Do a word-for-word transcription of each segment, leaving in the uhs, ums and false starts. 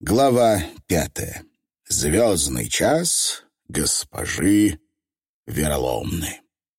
Глава пятая. Звездный час госпожи Вероломны.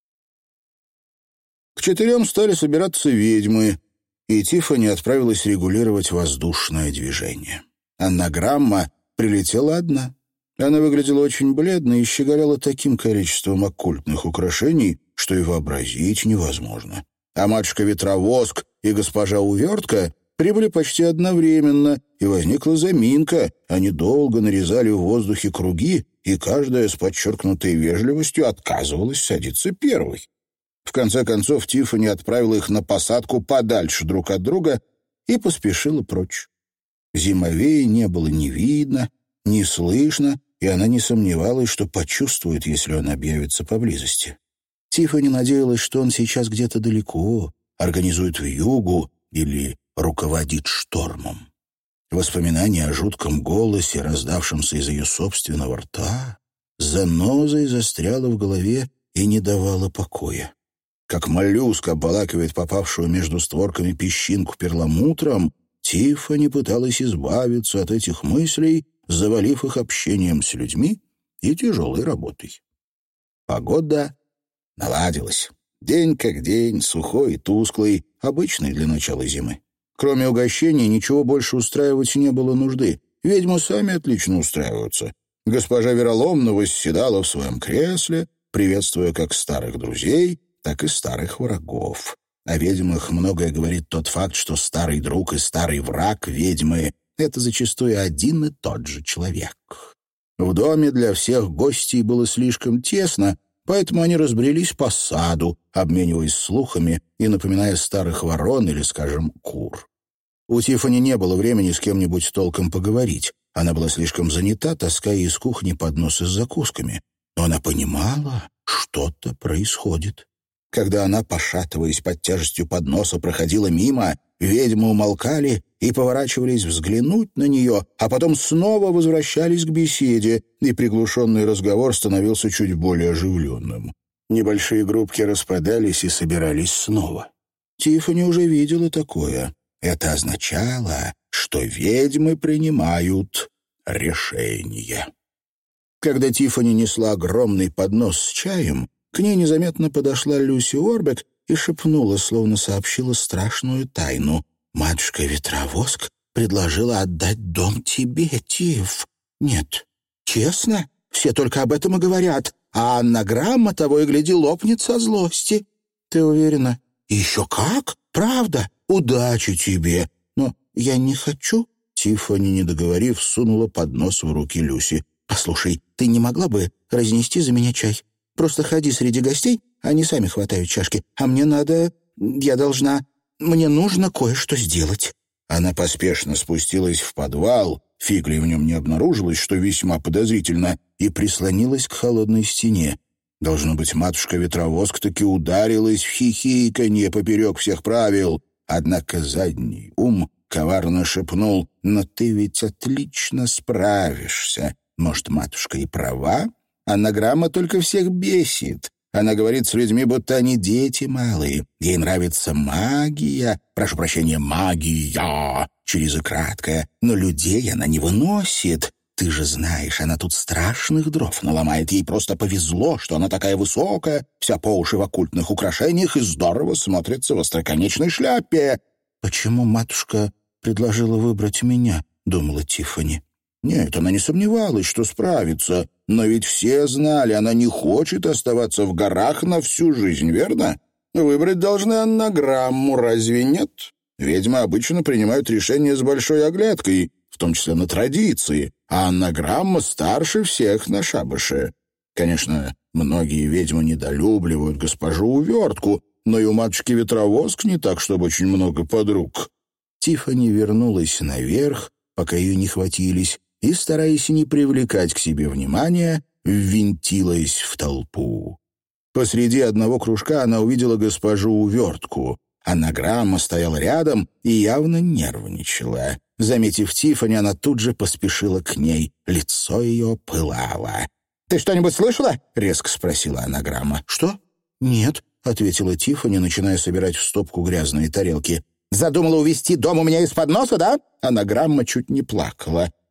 К четырем стали собираться ведьмы, и Тиффани отправилась регулировать воздушное движение. Аннаграмма прилетела одна. Она выглядела очень бледной и щеголяла таким количеством оккультных украшений, что и вообразить невозможно. А матушка-ветровоск и госпожа Увертка прибыли почти одновременно, и возникла заминка. Они долго нарезали в воздухе круги, и каждая с подчеркнутой вежливостью отказывалась садиться первой. В конце концов Тиффани отправила их на посадку подальше друг от друга и поспешила прочь. Зимовея не было ни видно, ни слышно, и она не сомневалась, что почувствует, если он объявится поблизости. Тиффани надеялась, что он сейчас где-то далеко, организует вьюгу или руководит штормом. Воспоминание о жутком голосе, раздавшемся из ее собственного рта, занозой застряло в голове и не давало покоя. Как моллюск обволакивает попавшую между створками песчинку перламутром, Тиффани пыталась избавиться от этих мыслей, завалив их общением с людьми и тяжелой работой. Погода наладилась. День как день, сухой и тусклый, обычный для начала зимы. Кроме угощений, ничего больше устраивать не было нужды. Ведьмы сами отлично устраиваются. Госпожа Вероломна восседала в своем кресле, приветствуя как старых друзей, так и старых врагов. О ведьмах многое говорит тот факт, что старый друг и старый враг ведьмы — это зачастую один и тот же человек. В доме для всех гостей было слишком тесно, поэтому они разбрелись по саду, обмениваясь слухами и напоминая старых ворон или, скажем, кур. У Тиффани не было времени с кем-нибудь толком поговорить. Она была слишком занята, таская из кухни подносы с закусками. Но она понимала, что-то происходит. Когда она, пошатываясь под тяжестью подноса, проходила мимо, ведьмы умолкали и поворачивались взглянуть на нее, а потом снова возвращались к беседе, и приглушенный разговор становился чуть более оживленным. Небольшие группки распадались и собирались снова. Тиффани уже видела такое. Это означало, что ведьмы принимают решение. Когда Тиффани несла огромный поднос с чаем, к ней незаметно подошла Люси Орбек и шепнула, словно сообщила страшную тайну. «Матушка-ветровоск предложила отдать дом тебе, Тиф». «Нет, честно, все только об этом и говорят, а аннаграмма того и гляди лопнет со злости». «Ты уверена?» «Еще как? Правда? Удачи тебе!» «Но я не хочу». Тиффани, не договорив, сунула поднос в руки Люси. «Послушай, ты не могла бы разнести за меня чай? Просто ходи среди гостей, они сами хватают чашки, а мне надо... я должна... мне нужно кое-что сделать». Она поспешно спустилась в подвал, фигли в нем не обнаружилось, что весьма подозрительно, и прислонилась к холодной стене. Должно быть, матушка-ветровоск таки ударилась в хихиканье поперек всех правил. Однако задний ум коварно шепнул: «Но ты ведь отлично справишься. Может, матушка и права? Аннаграмма только всех бесит. Она говорит с людьми, будто они дети малые. Ей нравится магия, прошу прощения, магия, через и краткое, но людей она не выносит. Ты же знаешь, она тут страшных дров наломает. Ей просто повезло, что она такая высокая, вся по уши в оккультных украшениях и здорово смотрится в остроконечной шляпе». «Почему матушка предложила выбрать меня?» — думала Тиффани. Нет, она не сомневалась, что справится, но ведь все знали, она не хочет оставаться в горах на всю жизнь, верно? Выбрать должны аннаграмму, разве нет? Ведьмы обычно принимают решения с большой оглядкой, в том числе на традиции, а аннаграмма старше всех на шабаше. Конечно, многие ведьмы недолюбливают госпожу Увертку, но и у матушки-ветровоск не так, чтобы очень много подруг. Тиффани вернулась наверх, пока ее не хватились, и, стараясь не привлекать к себе внимания, ввинтилась в толпу. Посреди одного кружка она увидела госпожу Увертку. Аннаграмма стояла рядом и явно нервничала. Заметив Тиффани, она тут же поспешила к ней. Лицо ее пылало. «Ты что-нибудь слышала?» — резко спросила аннаграмма. «Что?» «Нет», — ответила Тиффани, начиная собирать в стопку грязные тарелки. «Задумала увести дом у меня из-под носа, да?» Аннаграмма чуть не плакала.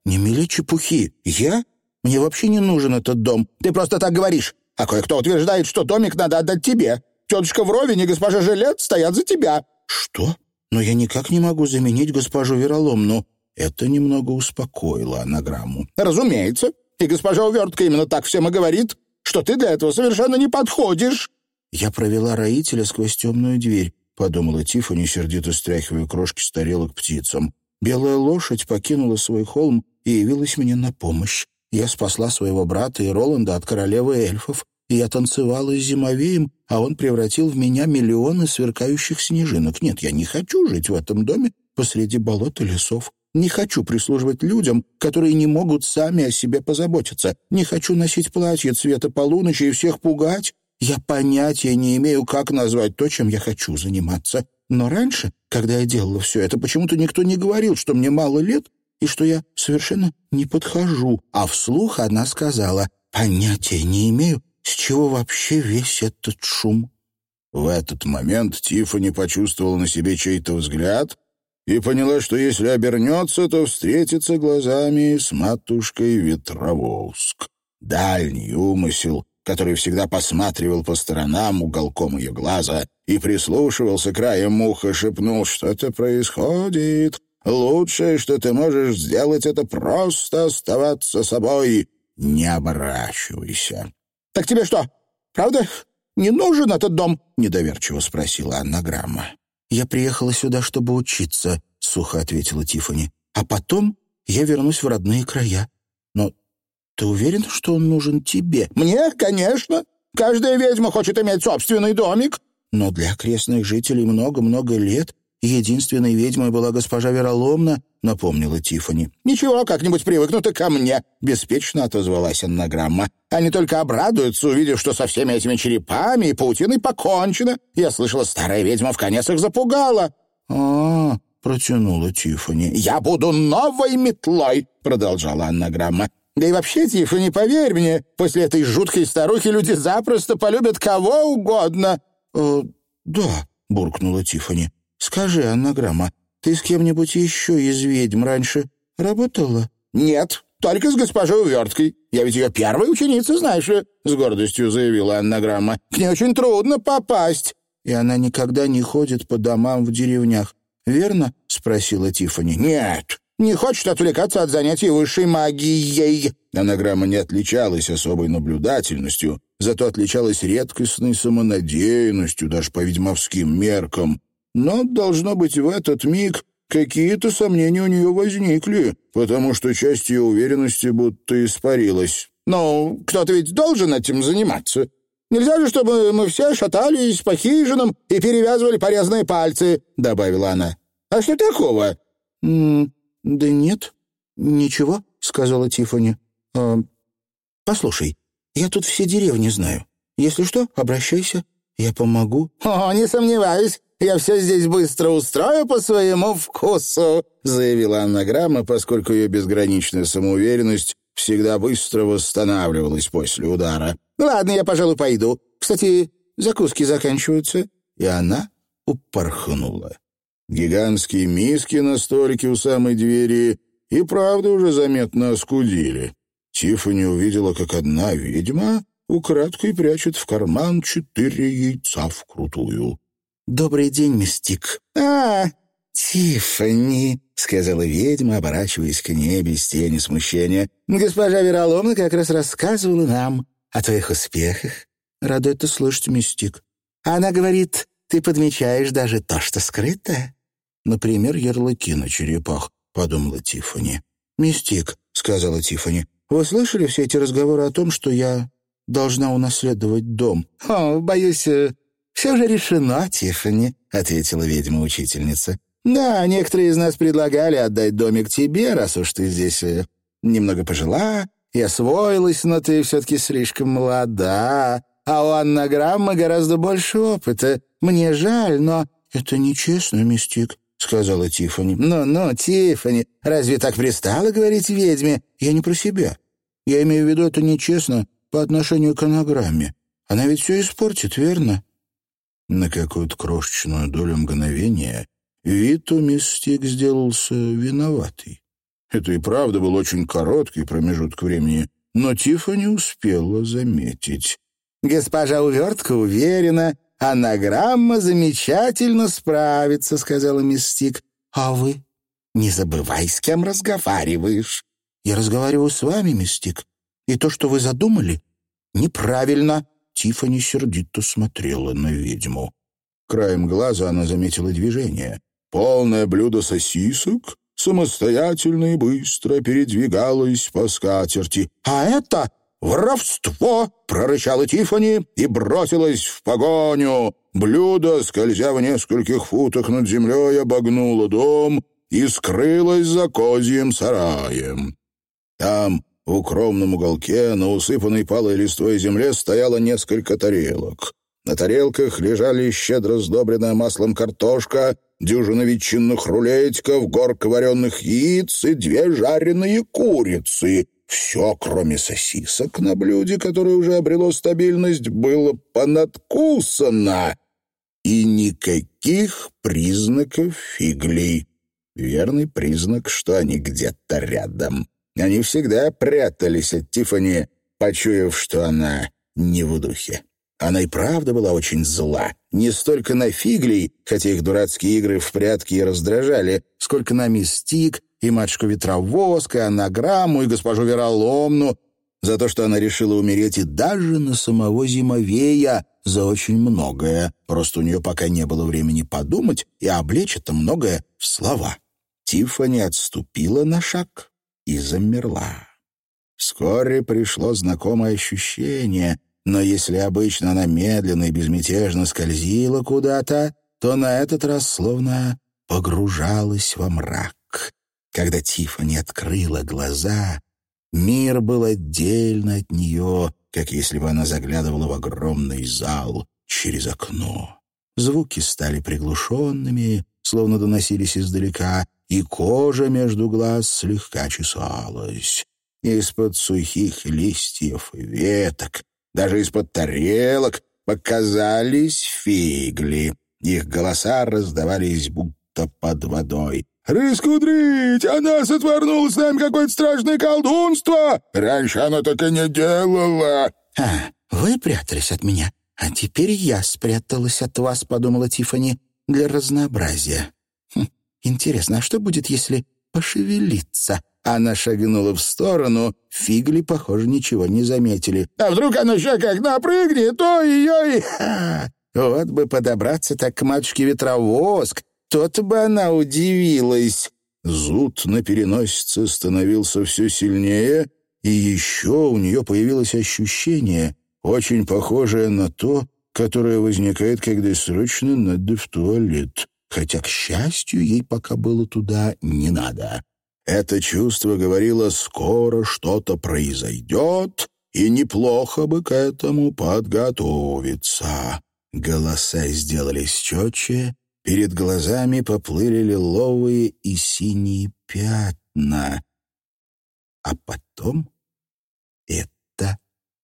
«Не мели чепухи. Я? Мне вообще не нужен этот дом. Ты просто так говоришь. А кое-кто утверждает, что домик надо отдать тебе. Тетушка Вровень и госпожа Жилет стоят за тебя». «Что? Но я никак не могу заменить госпожу Вероломну». Это немного успокоило анаграмму. «Разумеется. И госпожа Увертка именно так всем и говорит, что ты для этого совершенно не подходишь». «Я провела роителя сквозь темную дверь», — подумала Тиффани, сердито стряхивая крошки с тарелок птицам. «Белая лошадь покинула свой холм и явилась мне на помощь. Я спасла своего брата и Роланда от королевы эльфов, и я танцевала с зимовеем, а он превратил в меня миллионы сверкающих снежинок. Нет, я не хочу жить в этом доме посреди болот и лесов. Не хочу прислуживать людям, которые не могут сами о себе позаботиться. Не хочу носить платье цвета полуночи и всех пугать. Я понятия не имею, как назвать то, чем я хочу заниматься. Но раньше, когда я делала все это, почему-то никто не говорил, что мне мало лет и что я совершенно не подхожу. А вслух она сказала: «Понятия не имею, с чего вообще весь этот шум». В этот момент Тиффани почувствовала на себе чей-то взгляд и поняла, что если обернется, то встретится глазами с матушкой Ветровоск. Дальний умысел, который всегда посматривал по сторонам уголком ее глаза и прислушивался краем уха, шепнул: «Что-то происходит. Лучшее, что ты можешь сделать, это просто оставаться собой. Не оборачивайся». «Так тебе что, правда не нужен этот дом?» — недоверчиво спросила анаграмма. «Я приехала сюда, чтобы учиться», — сухо ответила Тиффани. «А потом я вернусь в родные края. Но ты уверен, что он нужен тебе?» «Мне, конечно. Каждая ведьма хочет иметь собственный домик». «Но для окрестных жителей много-много лет единственной ведьмой была госпожа Вероломна», — напомнила Тиффани. «Ничего, как-нибудь привыкнут и ко мне», — беспечно отозвалась анаграмма. «Они только обрадуются, увидев, что со всеми этими черепами и паутиной покончено. Я слышала, старая ведьма в конец их запугала». «А-а-а», протянула Тиффани. «Я буду новой метлой», — продолжала анаграмма. «Да и вообще, Тиффани, поверь мне, после этой жуткой старухи люди запросто полюбят кого угодно». «Э, да», — буркнула Тиффани. «Скажи, анаграмма, ты с кем-нибудь еще из ведьм раньше работала?» «Нет, только с госпожой Уверткой. Я ведь ее первая ученица, знаешь ли», — с гордостью заявила анаграмма. «К ней очень трудно попасть». «И она никогда не ходит по домам в деревнях, верно?» — спросила Тиффани. «Нет, не хочет отвлекаться от занятий высшей магией». Анаграмма не отличалась особой наблюдательностью, зато отличалась редкостной самонадеянностью, даже по ведьмовским меркам. Но, должно быть, в этот миг какие-то сомнения у нее возникли, потому что часть ее уверенности будто испарилась. «Ну, кто-то ведь должен этим заниматься. Нельзя же, чтобы мы все шатались по хижинам и перевязывали порезанные пальцы», — добавила она. «А что такого?» «М-м, да нет, ничего», — сказала Тиффани. «А, послушай, я тут все деревни знаю. Если что, обращайся, я помогу». «О, не сомневаюсь. Я все здесь быстро устрою по своему вкусу», — заявила анаграмма, поскольку ее безграничная самоуверенность всегда быстро восстанавливалась после удара. «Ладно, я, пожалуй, пойду. Кстати, закуски заканчиваются». И она упорхнула. Гигантские миски на столике у самой двери и правда уже заметно оскудили. Тиффани увидела, как одна ведьма украдкой прячет в карман четыре яйца вкрутую. «Добрый день, мистик». «А, Тиффани», — сказала ведьма, оборачиваясь к ней без тени смущения. «Госпожа Вероломна как раз рассказывала нам о твоих успехах». «Рада это слышать, мистик». «Она говорит, ты подмечаешь даже то, что скрыто». «Например, ярлыки на черепах», — подумала Тиффани. «Мистик», — сказала Тиффани, — «вы слышали все эти разговоры о том, что я должна унаследовать дом?» «О, боюсь, все же решено, Тиффани», — ответила ведьма-учительница. «Да, некоторые из нас предлагали отдать домик тебе, раз уж ты здесь немного пожила и освоилась, но ты все-таки слишком молода, а у анаграммы гораздо больше опыта. Мне жаль, но...» «Это нечестно, мистик», — сказала Тиффани. «Ну-ну, Тиффани, разве так пристало говорить ведьме?» «Я не про себя. Я имею в виду, это нечестно по отношению к анаграмме. Она ведь все испортит, верно?» На какую-то крошечную долю мгновения вид у мистик сделался виноватый. Это и правда был очень короткий промежуток времени, но Тиффани успела заметить. «Госпожа Увертка уверена, анаграмма замечательно справится», — сказала Мистик. «А вы? Не забывай, с кем разговариваешь». «Я разговариваю с вами, Мистик, и то, что вы задумали, неправильно». Тиффани сердито смотрела на ведьму. Краем глаза она заметила движение. Полное блюдо сосисок самостоятельно и быстро передвигалось по скатерти. «А это воровство!» — прорычала Тиффани и бросилась в погоню. Блюдо, скользя в нескольких футах над землей, обогнуло дом и скрылось за козьим сараем. Там, в укромном уголке, на усыпанной палой листвой земле, стояло несколько тарелок. На тарелках лежали щедро сдобренная маслом картошка, дюжина ветчинных рулетиков, горка вареных яиц и две жареные курицы. Все, кроме сосисок на блюде, которое уже обрело стабильность, было понадкусано. И никаких признаков фиглей. Верный признак, что они где-то рядом. Они всегда прятались от Тиффани, почуяв, что она не в духе. Она и правда была очень зла. Не столько на фиглей, хотя их дурацкие игры в прятки и раздражали, сколько на Мистик и матушку Ветровоск, и анаграмму, и госпожу Вероломну, за то, что она решила умереть, и даже на самого Зимовея за очень многое. Просто у нее пока не было времени подумать и облечь это многое в слова. Тиффани отступила на шаг и замерла. Вскоре пришло знакомое ощущение, но если обычно она медленно и безмятежно скользила куда-то, то на этот раз словно погружалась во мрак. Когда Тиффани открыла глаза, мир был отдельно от нее, как если бы она заглядывала в огромный зал через окно. Звуки стали приглушенными, словно доносились издалека, и кожа между глаз слегка чесалась. Из-под сухих листьев и веток, даже из-под тарелок, показались фигли. Их голоса раздавались будто под водой. «Раскудрить! Она сотворнула с нами какое-то страшное колдунство! Раньше она так и не делала!» «А, вы прятались от меня, а теперь я спряталась от вас», — подумала Тиффани, — «для разнообразия. Хм, интересно, а что будет, если пошевелиться?» Она шагнула в сторону, фигли, похоже, ничего не заметили. «А вдруг она еще как напрыгнет, ой-ой!» Ха! Вот бы подобраться так к матушке Ветровоск, то-то бы она удивилась. Зуд на переносице становился все сильнее, и еще у нее появилось ощущение, очень похожее на то, которое возникает, когда срочно надо в туалет. Хотя, к счастью, ей пока было туда не надо. Это чувство говорило, скоро что-то произойдет, и неплохо бы к этому подготовиться. Голоса сделались четче, перед глазами поплыли лиловые и синие пятна. А потом это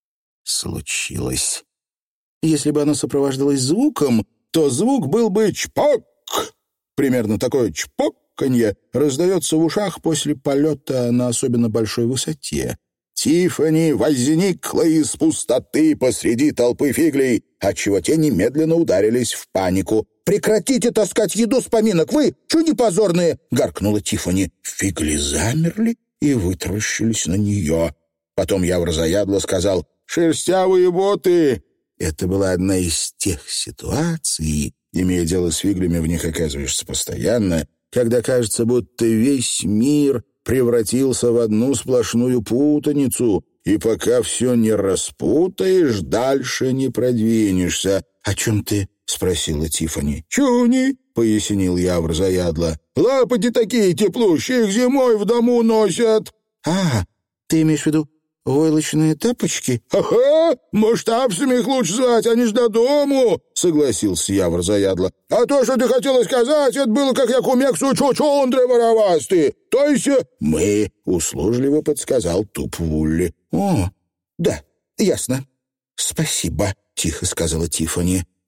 случилось. Если бы оно сопровождалось звуком, то звук был бы «чпок». Примерно такое чпоканье раздается в ушах после полета на особенно большой высоте. Тиффани возникла из пустоты посреди толпы фиглей, отчего те немедленно ударились в панику. «Прекратите таскать еду с поминок! Вы, чё не позорные!» — гаркнула Тиффани. Фигли замерли и вытаращились на нее. Потом Явр заядло сказал «Шерстявые боты!» Это была одна из тех ситуаций, имея дело с фиглями, в них оказываешься постоянно, когда кажется, будто весь мир превратился в одну сплошную путаницу, и пока все не распутаешь, дальше не продвинешься. «О чем ты?» — спросила Тиффани. «Чуни», — пояснил Явр заядло. «Лапоти такие теплущие, их зимой в дому носят». «А, ты имеешь в виду войлочные тапочки?» «Ага, масштабсами их лучше звать, они ж до дому», — согласился Явр заядло. «А то, что ты хотела сказать, это было, как я кумексу чучундры воровасты. То есть...» «Мы», — услужливо подсказал Туп-Вулли. «О, да, ясно. Спасибо», — тихо сказала Тиффани.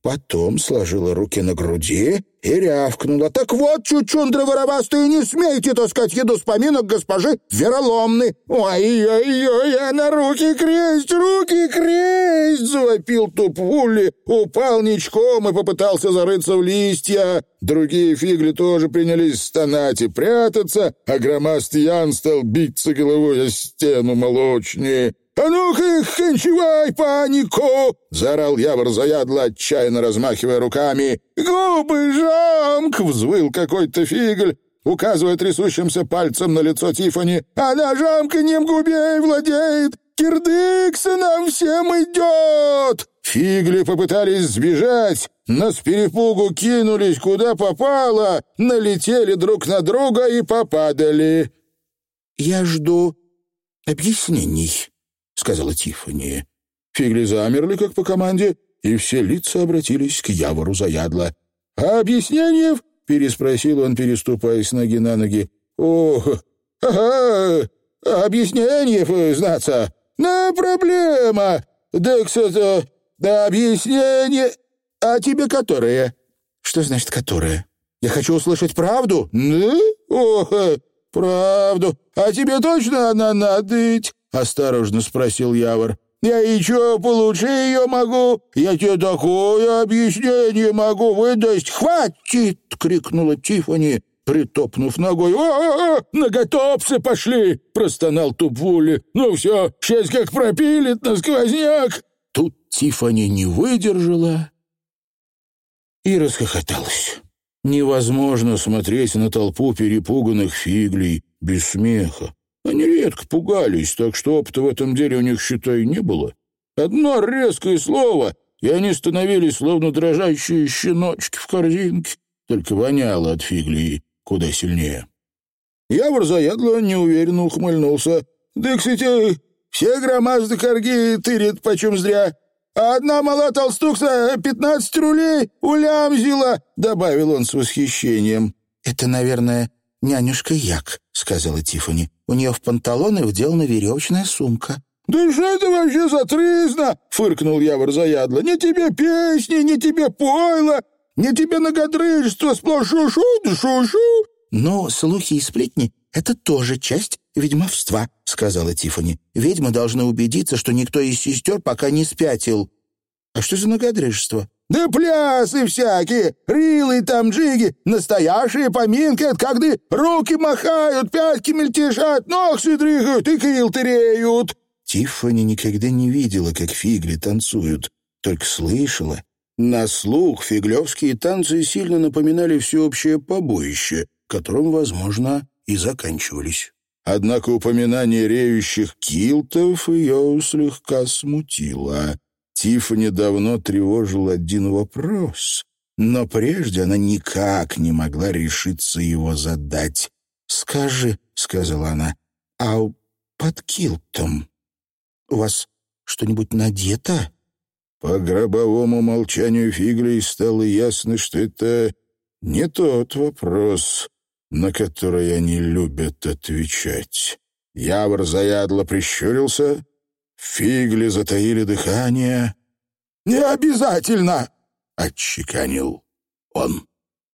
Потом сложила руки на груди и рявкнула. «Так вот, чучундры воровастые, не смейте таскать еду с поминок госпожи Вероломны!» «Ой-ой-ой, она руки кресть, руки кресть!» — завопил Тупвули, упал ничком и попытался зарыться в листья. Другие фигли тоже принялись стонать и прятаться, а громастый Ян стал биться головой о стену молочнее. «А ну-ка их кончевай, панику!» — заорал Явор заядло, отчаянно размахивая руками. «Губы жамк!» — взвыл какой-то фигль, указывая трясущимся пальцем на лицо Тиффани. «Она жамканьем губей владеет! Кирдыкса нам всем идет!» Фигли попытались сбежать, но с перепугу кинулись куда попало, налетели друг на друга и попадали. «Я жду объяснений», — сказала Тиффани. Фигли замерли, как по команде, и все лица обратились к Явору заядло. «А объяснений?» — переспросил он, переступая с ноги на ноги. «О, ага, объяснений, знаться, но проблема. Да, кстати, да объяснение. А тебе которое?» «Что значит «которое»? Я хочу услышать правду». «Да? О, правду. А тебе точно она надыть?» — осторожно спросил Явор. «Я еще получше ее могу. Я тебе такое объяснение могу выдать. Хватит!» — крикнула Тиффани, притопнув ногой. «О-о-о! Наготопсы пошли!» — простонал Тупвули. «Ну все, сейчас как пропилит на сквозняк!» Тут Тиффани не выдержала и расхохоталась. Невозможно смотреть на толпу перепуганных фиглей без смеха. Они редко пугались, так что опыта в этом деле у них, считай, не было. Одно резкое слово, и они становились словно дрожащие щеночки в корзинке, только воняло от фиглей куда сильнее. Явор заядло неуверенно ухмыльнулся. «Да, кстати, все громазды корги тырят почем зря. А одна мала толстукса пятнадцать рулей улямзила», — добавил он с восхищением. «Это, наверное, нянюшка Як», — сказала Тиффани. «У нее в панталоны вделана веревочная сумка». «Да что это вообще за тризна?» — фыркнул Явор заядло. «Не тебе песни, не тебе пойло, не тебе многодрыжество, сплошь шушу да шушу». «Но слухи и сплетни — это тоже часть ведьмовства», — сказала Тиффани. «Ведьмы должны убедиться, что никто из сестер пока не спятил». «А что за многодрыжество?» «Да плясы всякие, рилы там джиги, настоящие поминки, это когда руки махают, пятки мельтешат, ногти дрыгают и крил тыреют». Тиффани никогда не видела, как фигли танцуют, только слышала. На слух фиглевские танцы сильно напоминали всеобщее побоище, которым, возможно, и заканчивались. Однако упоминание реющих килтов ее слегка смутило. Тиффани давно тревожил один вопрос, но прежде она никак не могла решиться его задать. «Скажи», — сказала она, — «а под килтом у вас что-нибудь надето?» По гробовому молчанию фиглей стало ясно, что это не тот вопрос, на который они любят отвечать. Явор заядло прищурился, фигли затаили дыхание. «Не обязательно!» — отчеканил он.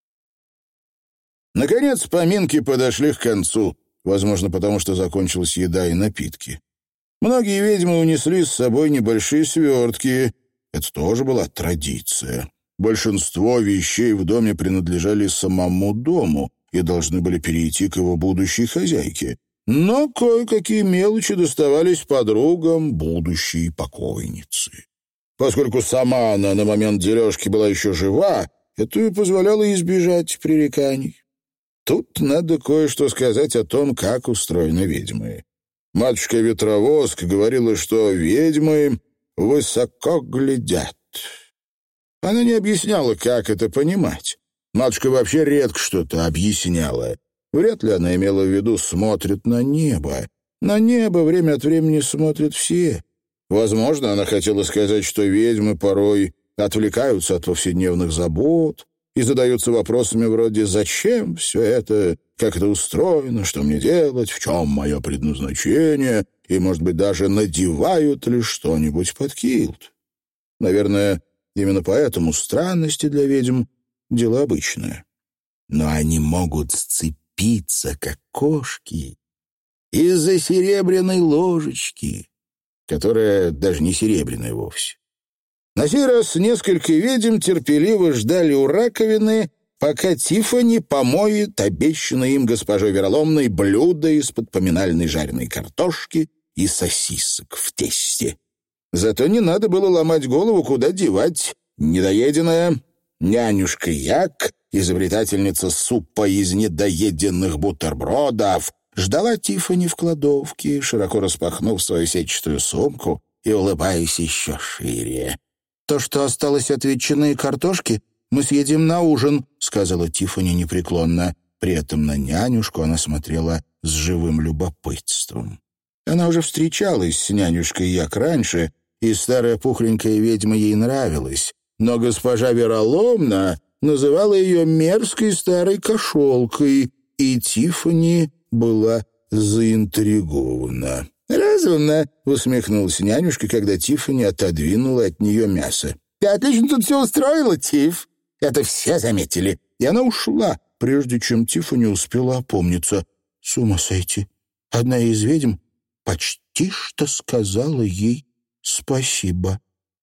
Наконец поминки подошли к концу, возможно, потому что закончилась еда и напитки. Многие ведьмы унесли с собой небольшие свертки. Это тоже была традиция. Большинство вещей в доме принадлежали самому дому и должны были перейти к его будущей хозяйке. Но кое-какие мелочи доставались подругам будущей покойницы. Поскольку сама она на момент дележки была еще жива, это и позволяло избежать пререканий. Тут надо кое-что сказать о том, как устроены ведьмы. Матушка Ветровоск говорила, что ведьмы высоко глядят. Она не объясняла, как это понимать. Матушка вообще редко что-то объясняла. Вряд ли она имела в виду «смотрит на небо». На небо время от времени смотрят все. Возможно, она хотела сказать, что ведьмы порой отвлекаются от повседневных забот и задаются вопросами вроде «Зачем все это? Как это устроено? Что мне делать? В чем мое предназначение?» И, может быть, даже надевают ли что-нибудь под килт. Наверное, Именно поэтому странности для ведьм — дело обычное. Но они могут сцепиться, как кошки, из-за серебряной ложечки, которая даже не серебряная вовсе. На сей раз несколько ведьм терпеливо ждали у раковины, пока Тиффани помоет обещанное им госпожой Вероломной блюдо из-под поминальной жареной картошки и сосисок в тесте. Зато не надо было ломать голову, куда девать недоеденное. Нянюшка Як, изобретательница супа из недоеденных бутербродов, ждала Тиффани в кладовке, широко распахнув свою сетчатую сумку и улыбаясь еще шире. «То, что осталось от ветчины и картошки, мы съедим на ужин», — сказала Тиффани непреклонно. При этом на нянюшку она смотрела с живым любопытством. Она уже встречалась с нянюшкой Як раньше, и старая пухленькая ведьма ей нравилась, но госпожа Вероломна называла ее мерзкой старой кошелкой, и Тиффани была заинтригована. «Разумно», — усмехнулась нянюшка, когда Тиффани отодвинула от нее мясо. «Ты отлично тут все устроила, Тиф. Это все заметили». И она ушла, прежде чем Тиффани успела опомниться. С ума сойти. Одна из ведьм почти что сказала ей спасибо.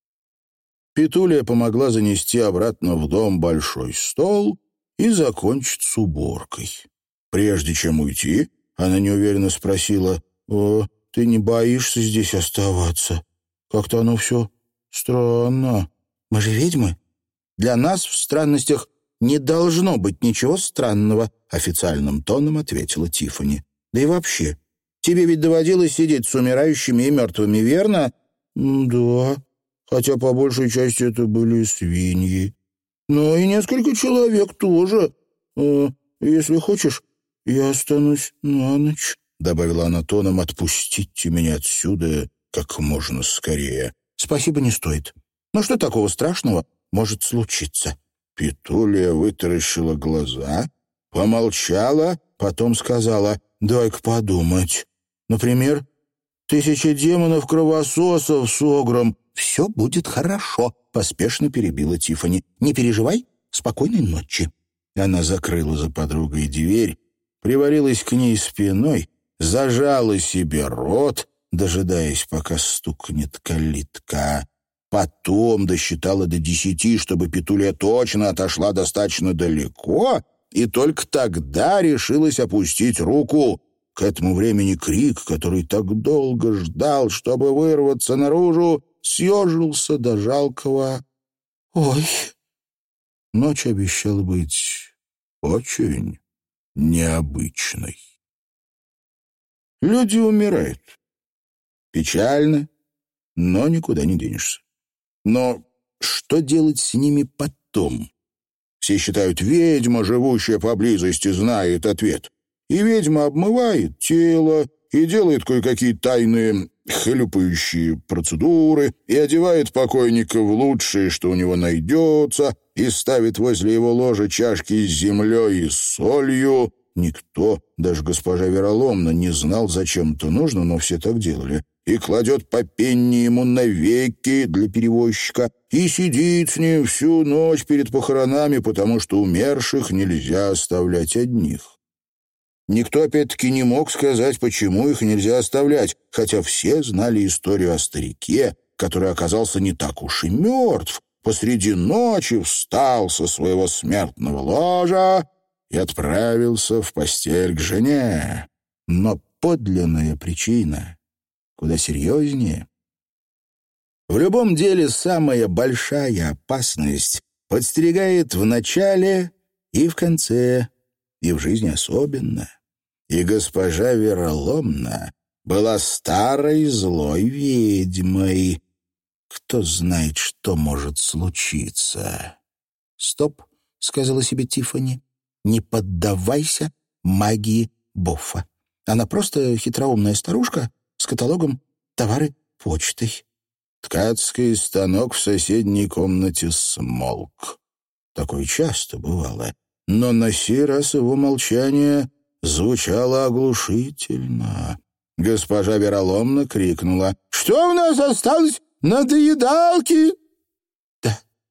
Петулия помогла занести обратно в дом большой стол и закончить с уборкой. Прежде чем уйти, она неуверенно спросила: «О, ты не боишься здесь оставаться? Как-то оно все странно. Мы же ведьмы. Для нас в странностях не должно быть ничего странного», — официальным тоном ответила Тиффани. «Да и вообще, тебе ведь доводилось сидеть с умирающими и мертвыми, верно?» «Да, хотя по большей части это были свиньи. Но и несколько человек тоже. Э, если хочешь, я останусь на ночь», — добавила она тоном: «отпустите меня отсюда как можно скорее». «Спасибо, не стоит. Но что такого страшного может случиться?» Петулия вытаращила глаза, помолчала, потом сказала: «Дай-ка подумать. Например, тысяча демонов-кровососов с огром». «Все будет хорошо», — поспешно перебила Тиффани. «Не переживай, спокойной ночи». Она закрыла за подругой дверь, привалилась к ней спиной, зажала себе рот, дожидаясь, пока стукнет калитка. Потом досчитала до десяти, чтобы Петулия точно отошла достаточно далеко, и только тогда решилась опустить руку. К этому времени крик, который так долго ждал, чтобы вырваться наружу, съежился до жалкого «Ой». Ночь обещала быть очень необычной. Люди умирают. Печально, но никуда не денешься. Но что делать с ними потом? Все считают, ведьма, живущая поблизости, знает ответ. И ведьма обмывает тело, и делает кое-какие тайные хлюпающие процедуры, и одевает покойника в лучшее, что у него найдется, и ставит возле его ложа чашки с землей и солью. Никто, даже госпожа Вероломна, не знал, зачем это нужно, но все так делали. И кладет по пенни ему навеки для перевозчика, и сидит с ним всю ночь перед похоронами, потому что умерших нельзя оставлять одних. Никто, опять-таки, не мог сказать, почему их нельзя оставлять, хотя все знали историю о старике, который оказался не так уж и мертв, посреди ночи встал со своего смертного ложа и отправился в постель к жене. Но подлинная причина куда серьезнее. В любом деле самая большая опасность подстерегает в начале и в конце, и в жизни особенно. И госпожа Вероломна была старой злой ведьмой. Кто знает, что может случиться. «Стоп», — сказала себе Тиффани, — «не поддавайся магии Боффа. Она просто хитроумная старушка с каталогом товары почтой». Ткацкий станок в соседней комнате смолк. Такое часто бывало, но на сей раз его молчание звучало оглушительно. Госпожа Вероломна крикнула: «Что у нас осталось на доедалке?» «Да,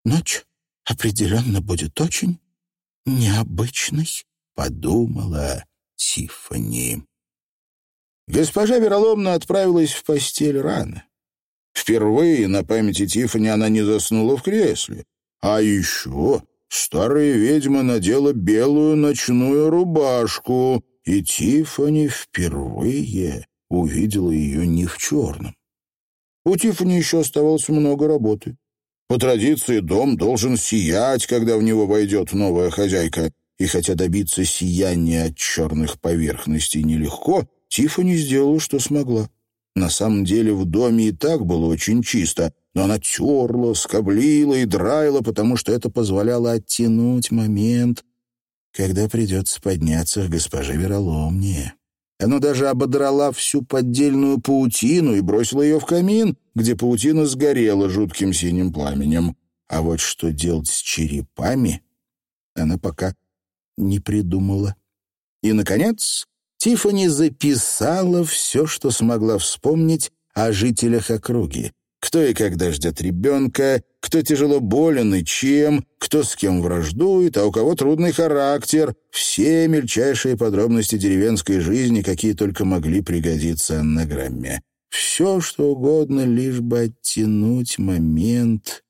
Ночь определенно будет очень необычной, подумала Тиффани. Госпожа Вероломна отправилась в постель рано. Впервые на памяти Тиффани она не заснула в кресле. А еще старая ведьма надела белую ночную рубашку, и Тиффани впервые увидела ее не в черном. У Тиффани еще оставалось много работы. По традиции дом должен сиять, когда в него войдет новая хозяйка. И хотя добиться сияния от черных поверхностей нелегко, Тиффани сделала, что смогла. На самом деле в доме и так было очень чисто, но она терла, скоблила и драила, потому что это позволяло оттянуть момент, когда придется подняться к госпоже Вероломне. Она даже ободрала всю поддельную паутину и бросила ее в камин, где паутина сгорела жутким синим пламенем. А вот что делать с черепами, она пока не придумала. И, наконец, Тиффани записала все, что смогла вспомнить о жителях округи. Кто и когда ждет ребенка, кто тяжело болен и чем, кто с кем враждует, а у кого трудный характер. Все мельчайшие подробности деревенской жизни, какие только могли пригодиться аннаграмме. Все, что угодно, лишь бы оттянуть момент.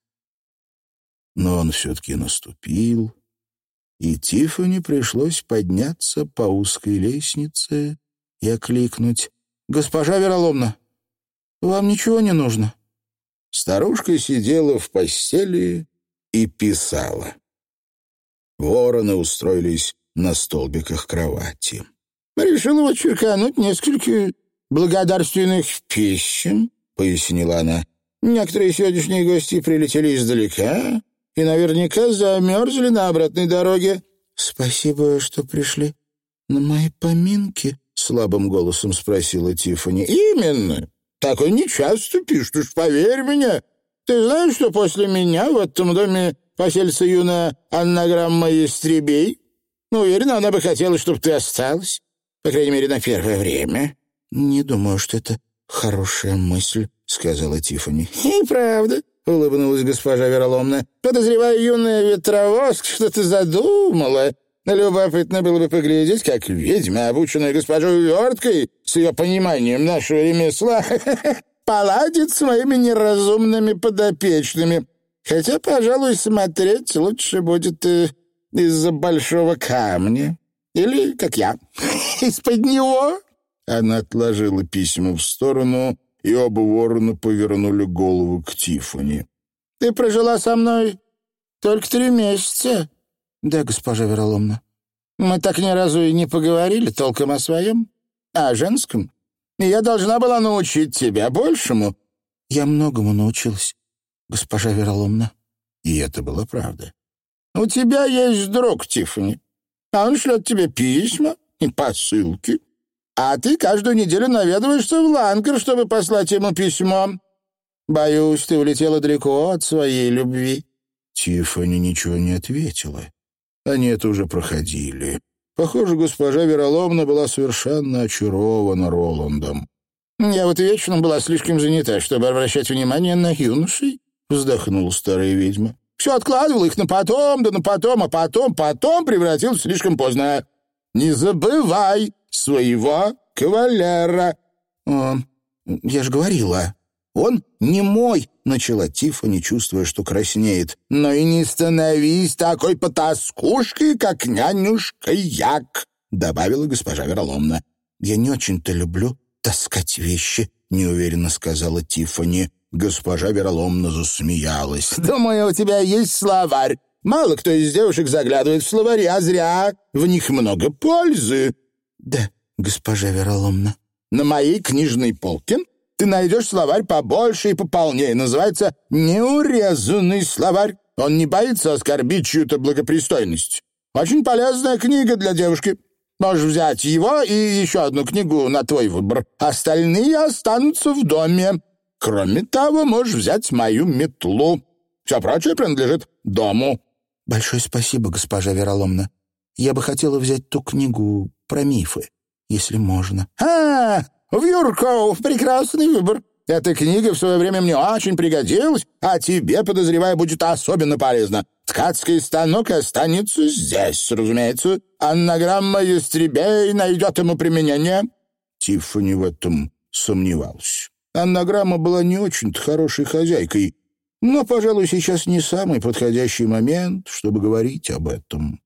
Но он все-таки наступил, и Тиффани пришлось подняться по узкой лестнице и окликнуть: «Госпожа Вероломна, вам ничего не нужно?» Старушка сидела в постели и писала. Вороны устроились на столбиках кровати. «Решила вот черкануть несколько благодарственных писем», — пояснила она. «Некоторые сегодняшние гости прилетели издалека и наверняка замерзли на обратной дороге». «Спасибо, что пришли на мои поминки», — слабым голосом спросила Тиффани. «Именно. Такое нечасто пишут, уж поверь мне. Ты знаешь, что после меня в этом доме поселится юная аннаграмма Ястребей? Уверена, она бы хотела, чтобы ты осталась, по крайней мере, на первое время». «Не думаю, что это хорошая мысль», — сказала Тиффани. «И правда», — улыбнулась госпожа Вероломна. «Подозреваю, юная ветровоск, что ты задумала. Любопытно было бы поглядеть, как ведьма, обученная госпожой Верткой, с ее пониманием нашего ремесла, поладит с моими неразумными подопечными. Хотя, пожалуй, смотреть лучше будет э, из-за большого камня. Или, как я, из-под него». Она отложила письма в сторону, и оба ворона повернули голову к Тиффани. «Ты прожила со мной только три месяца?» «Да, госпожа Вероломна». «Мы так ни разу и не поговорили толком о своем, а о женском. И я должна была научить тебя большему». «Я многому научилась, госпожа Вероломна». И это была правда. «У тебя есть друг, Тиффани, а он шлет тебе письма и посылки, а ты каждую неделю наведываешься в Ланкер, чтобы послать ему письмо. Боюсь, ты улетела далеко от своей любви». Тиффани ничего не ответила. Они это уже проходили. Похоже, госпожа Вероломна была совершенно очарована Роландом. «Я вот вечно была слишком занята, чтобы обращать внимание на юношей», — вздохнула старая ведьма. «Все откладывала их на потом, да на потом, а потом, потом превратилась слишком поздно. Не забывай своего кавалера». «О, я же говорила, он не мой», — начала Тиффани, чувствуя, что краснеет. «Но и не становись такой потаскушкой, как нянюшка Як», — добавила госпожа Вероломна. «Я не очень-то люблю таскать вещи», — неуверенно сказала Тиффани. Госпожа Вероломна засмеялась. «Думаю, у тебя есть словарь. Мало кто из девушек заглядывает в словари, а зря. В них много пользы». «Да, госпожа Вероломна». «На моей книжной полке ты найдешь словарь побольше и пополнее. Называется «Неурезанный словарь». Он не боится оскорбить чью-то благопристойность. Очень полезная книга для девушки. Можешь взять его и еще одну книгу на твой выбор. Остальные останутся в доме. Кроме того, можешь взять мою метлу. Все прочее принадлежит дому». «Большое спасибо, госпожа Вероломна. Я бы хотела взять ту книгу про мифы, если можно». «А, в Юрков прекрасный выбор. Эта книга в свое время мне очень пригодилась, а тебе, подозреваю, будет особенно полезна. Ткацкий станок останется здесь, разумеется. Анаграмма ястребей найдет ему применение». Тиффани в этом сомневался. Анаграмма была не очень-то хорошей хозяйкой, но, пожалуй, сейчас не самый подходящий момент, чтобы говорить об этом.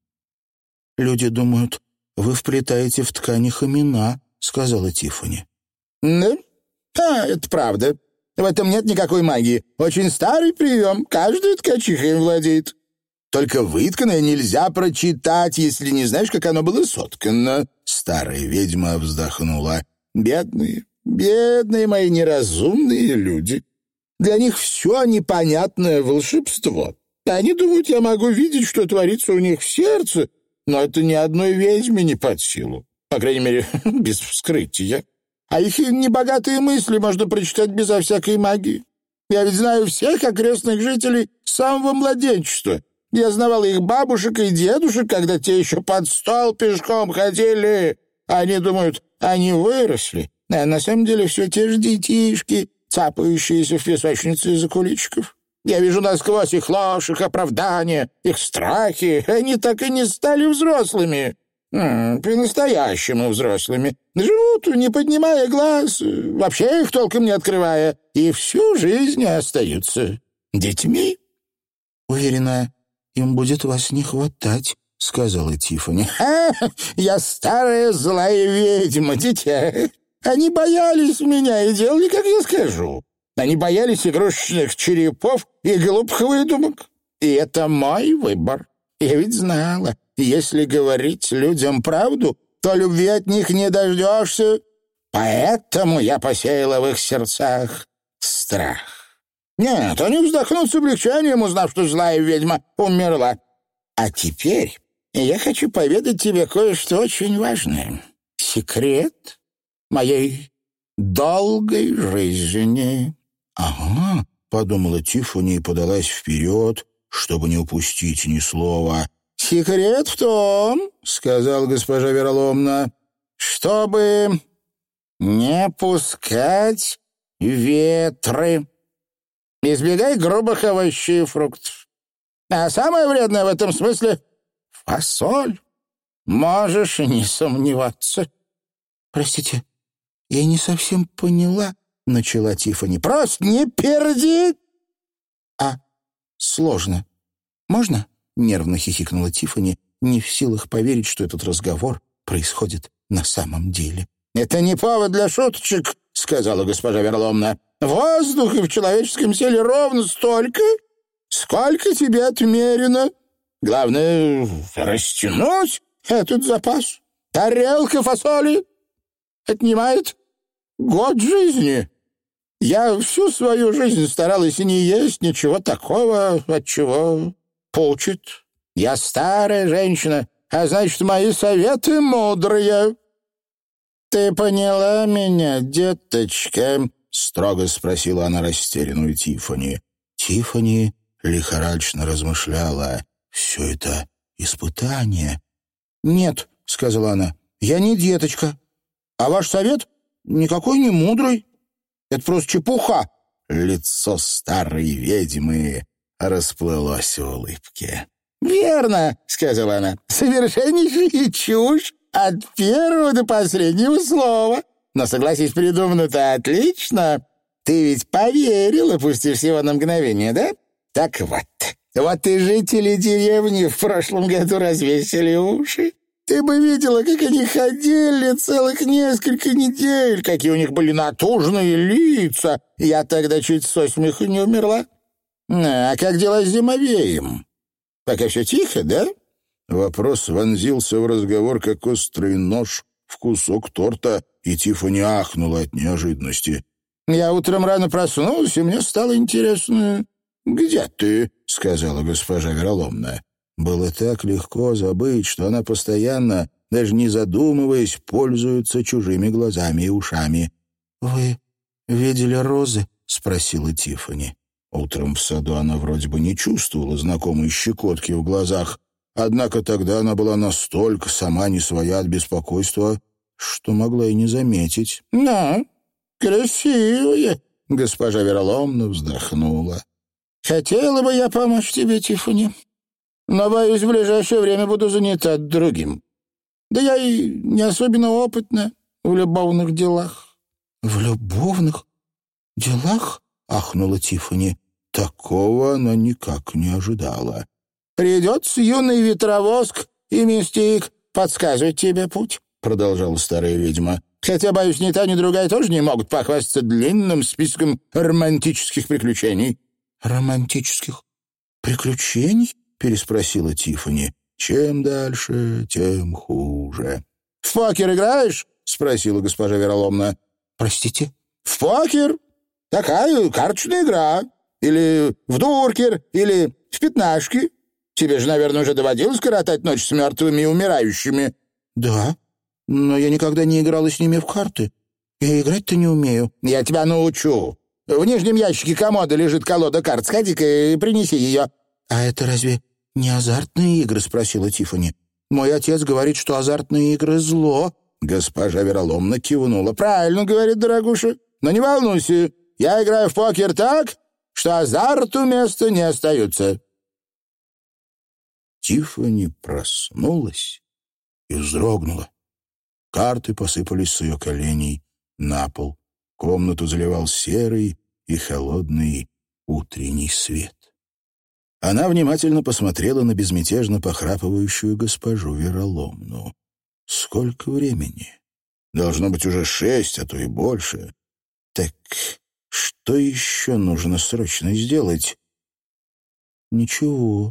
«Люди думают, вы вплетаете в тканях имена», — сказала Тиффани. «Да? А, это правда. В этом нет никакой магии. Очень старый прием. Каждая ткачиха им владеет. Только вытканное нельзя прочитать, если не знаешь, как оно было соткано». Старая ведьма вздохнула. «Бедные, бедные мои неразумные люди. Для них все непонятное волшебство. Они думают, я могу видеть, что творится у них в сердце, но это ни одной ведьме не под силу. По крайней мере, без вскрытия. А их небогатые мысли можно прочитать безо всякой магии. Я ведь знаю всех окрестных жителей с самого младенчества. Я знавал их бабушек и дедушек, когда те еще под стол пешком ходили. Они думают, они выросли, а на самом деле все те же детишки, цапающиеся в песочнице из-за куличиков. Я вижу насквозь их ложь, их оправдания, их страхи. Они так и не стали взрослыми. По-настоящему взрослыми. Живут, не поднимая глаз, вообще их толком не открывая, и всю жизнь остаются детьми». «Уверена, им будет вас не хватать», — сказала Тиффани. «Ха! Я старая злая ведьма, дитя. Они боялись меня и делали, как я скажу. Они боялись игрушечных черепов и глупых выдумок. И это мой выбор. Я ведь знала, если говорить людям правду, то любви от них не дождешься. Поэтому я посеяла в их сердцах страх. Нет, они вздохнут с облегчением, узнав, что злая ведьма умерла. А теперь я хочу поведать тебе кое-что очень важное. Секрет моей долгой жизни». «Ага», — подумала Тиффани и подалась вперед, чтобы не упустить ни слова. «Секрет в том, — сказала госпожа Вероломна, — чтобы не пускать ветры. Избегай грубых овощей и фруктов. А самое вредное в этом смысле — фасоль. Можешь не сомневаться». «Простите, я не совсем поняла», — начала Тиффани. «Просто не перди!» «А сложно. Можно?» — нервно хихикнула Тиффани, не в силах поверить, что этот разговор происходит на самом деле. «Это не повод для шуточек», — сказала госпожа Верломна. «Воздуха в человеческом теле ровно столько, сколько тебе отмерено. Главное — растянуть этот запас. Тарелка фасоли отнимает год жизни. Я всю свою жизнь старалась и не есть ничего такого, от чего пучит. Я старая женщина, а значит, мои советы мудрые». «Ты поняла меня, деточка?» — строго спросила она растерянную Тиффани. Тиффани лихорадочно размышляла. «Все это испытание». «Нет», — сказала она, — «я не деточка. А ваш совет никакой не мудрый. Это просто чепуха». Лицо старой ведьмы расплылось в улыбке. «Верно», — сказала она, — «совершеннейшая чушь от первого до последнего слова. Но, согласись, придумано-то отлично. Ты ведь поверила, пусть и всего на мгновение, да? Так вот, вот и жители деревни в прошлом году развесили уши. Ты бы видела, как они ходили целых несколько недель, какие у них были натужные лица. Я тогда чуть со смеху не умерла. А как дела с зимовеем? Пока все тихо, да?» Вопрос вонзился в разговор, как острый нож в кусок торта, и Тиффани ахнула от неожиданности. «Я утром рано проснулась, и мне стало интересно, где ты?» — сказала госпожа Вероломная. Было так легко забыть, что она постоянно, даже не задумываясь, пользуется чужими глазами и ушами. «Вы видели розы?» — спросила Тиффани. Утром в саду она вроде бы не чувствовала знакомой щекотки в глазах, однако тогда она была настолько сама не своя от беспокойства, что могла и не заметить. «Да, красивые», — Госпожа Вероломна вздохнула. «Хотела бы я помочь тебе, Тиффани, но, боюсь, в ближайшее время буду занята другим. Да я и не особенно опытна в любовных делах». «В любовных делах?» — ахнула Тиффани. Такого она никак не ожидала. «Придется юный ветровоск и мистик подсказывать тебе путь», — продолжала старая ведьма. «Хотя, боюсь, ни та, ни другая тоже не могут похвастаться длинным списком романтических приключений». «Романтических приключений?» — переспросила Тиффани. «Чем дальше, тем хуже». «В покер играешь?» — спросила госпожа Вероломна. «Простите?» «В покер. Такая карточная игра. Или в дуркер, или в пятнашки. Тебе же, наверное, уже доводилось коротать ночь с мертвыми и умирающими». «Да, но я никогда не играла с ними в карты. Я играть-то не умею». «Я тебя научу. В нижнем ящике комода лежит колода карт. Сходи-ка и принеси ее». «А это разве не азартные игры?» — спросила Тиффани. «Мой отец говорит, что азартные игры — зло». Госпожа Вероломна кивнула. «Правильно, — говорит дорогуша, — но не волнуйся. Я играю в покер так, что азарту места не остается». Тиффани проснулась и вздрогнула. Карты посыпались с ее коленей на пол. Комнату заливал серый и холодный утренний свет. Она внимательно посмотрела на безмятежно похрапывающую госпожу Вероломну. Сколько времени? Должно быть уже шесть, а то и больше. Так что еще нужно срочно сделать? Ничего.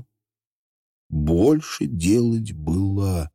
Больше делать было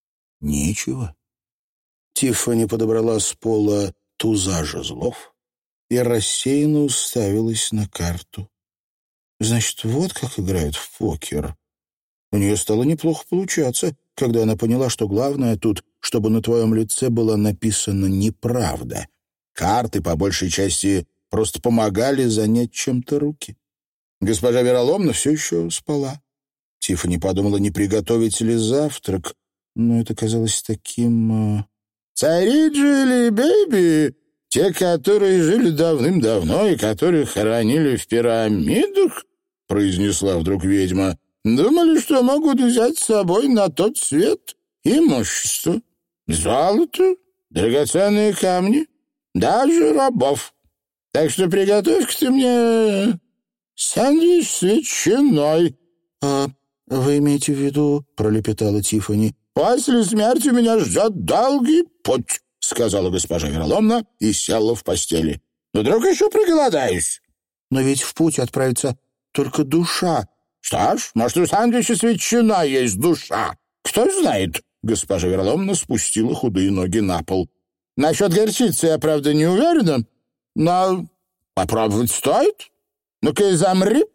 нечего. Тиффани подобрала с пола туза жезлов и рассеянно уставилась на карту. Значит, вот как играют в покер. У нее стало неплохо получаться, когда она поняла, что главное тут, чтобы на твоем лице была написана неправда. Карты, по большей части, просто помогали занять чем-то руки. Госпожа Вероломна все еще спала. Тиффани подумала, не приготовить ли завтрак, но это казалось таким... «Цариджи или бэби, те, которые жили давным-давно и которых хоронили в пирамидах», — произнесла вдруг ведьма, «думали, что могут взять с собой на тот свет имущество, золото, драгоценные камни, даже рабов. Так что приготовь-ка ты мне сэндвич с ветчиной». «А вы имеете в виду, — пролепетала Тиффани, — после смерти меня ждет долгий путь», — сказала госпожа Вероломна и села в постели. «Вдруг еще проголодаюсь». «Но ведь в путь отправится только душа». «Что ж, может, у сэндвича с ветчиной есть душа. Кто знает?» Госпожа Вероломна спустила худые ноги на пол. «Насчет горчицы я, правда, не уверена, но попробовать стоит. Ну-ка и замри».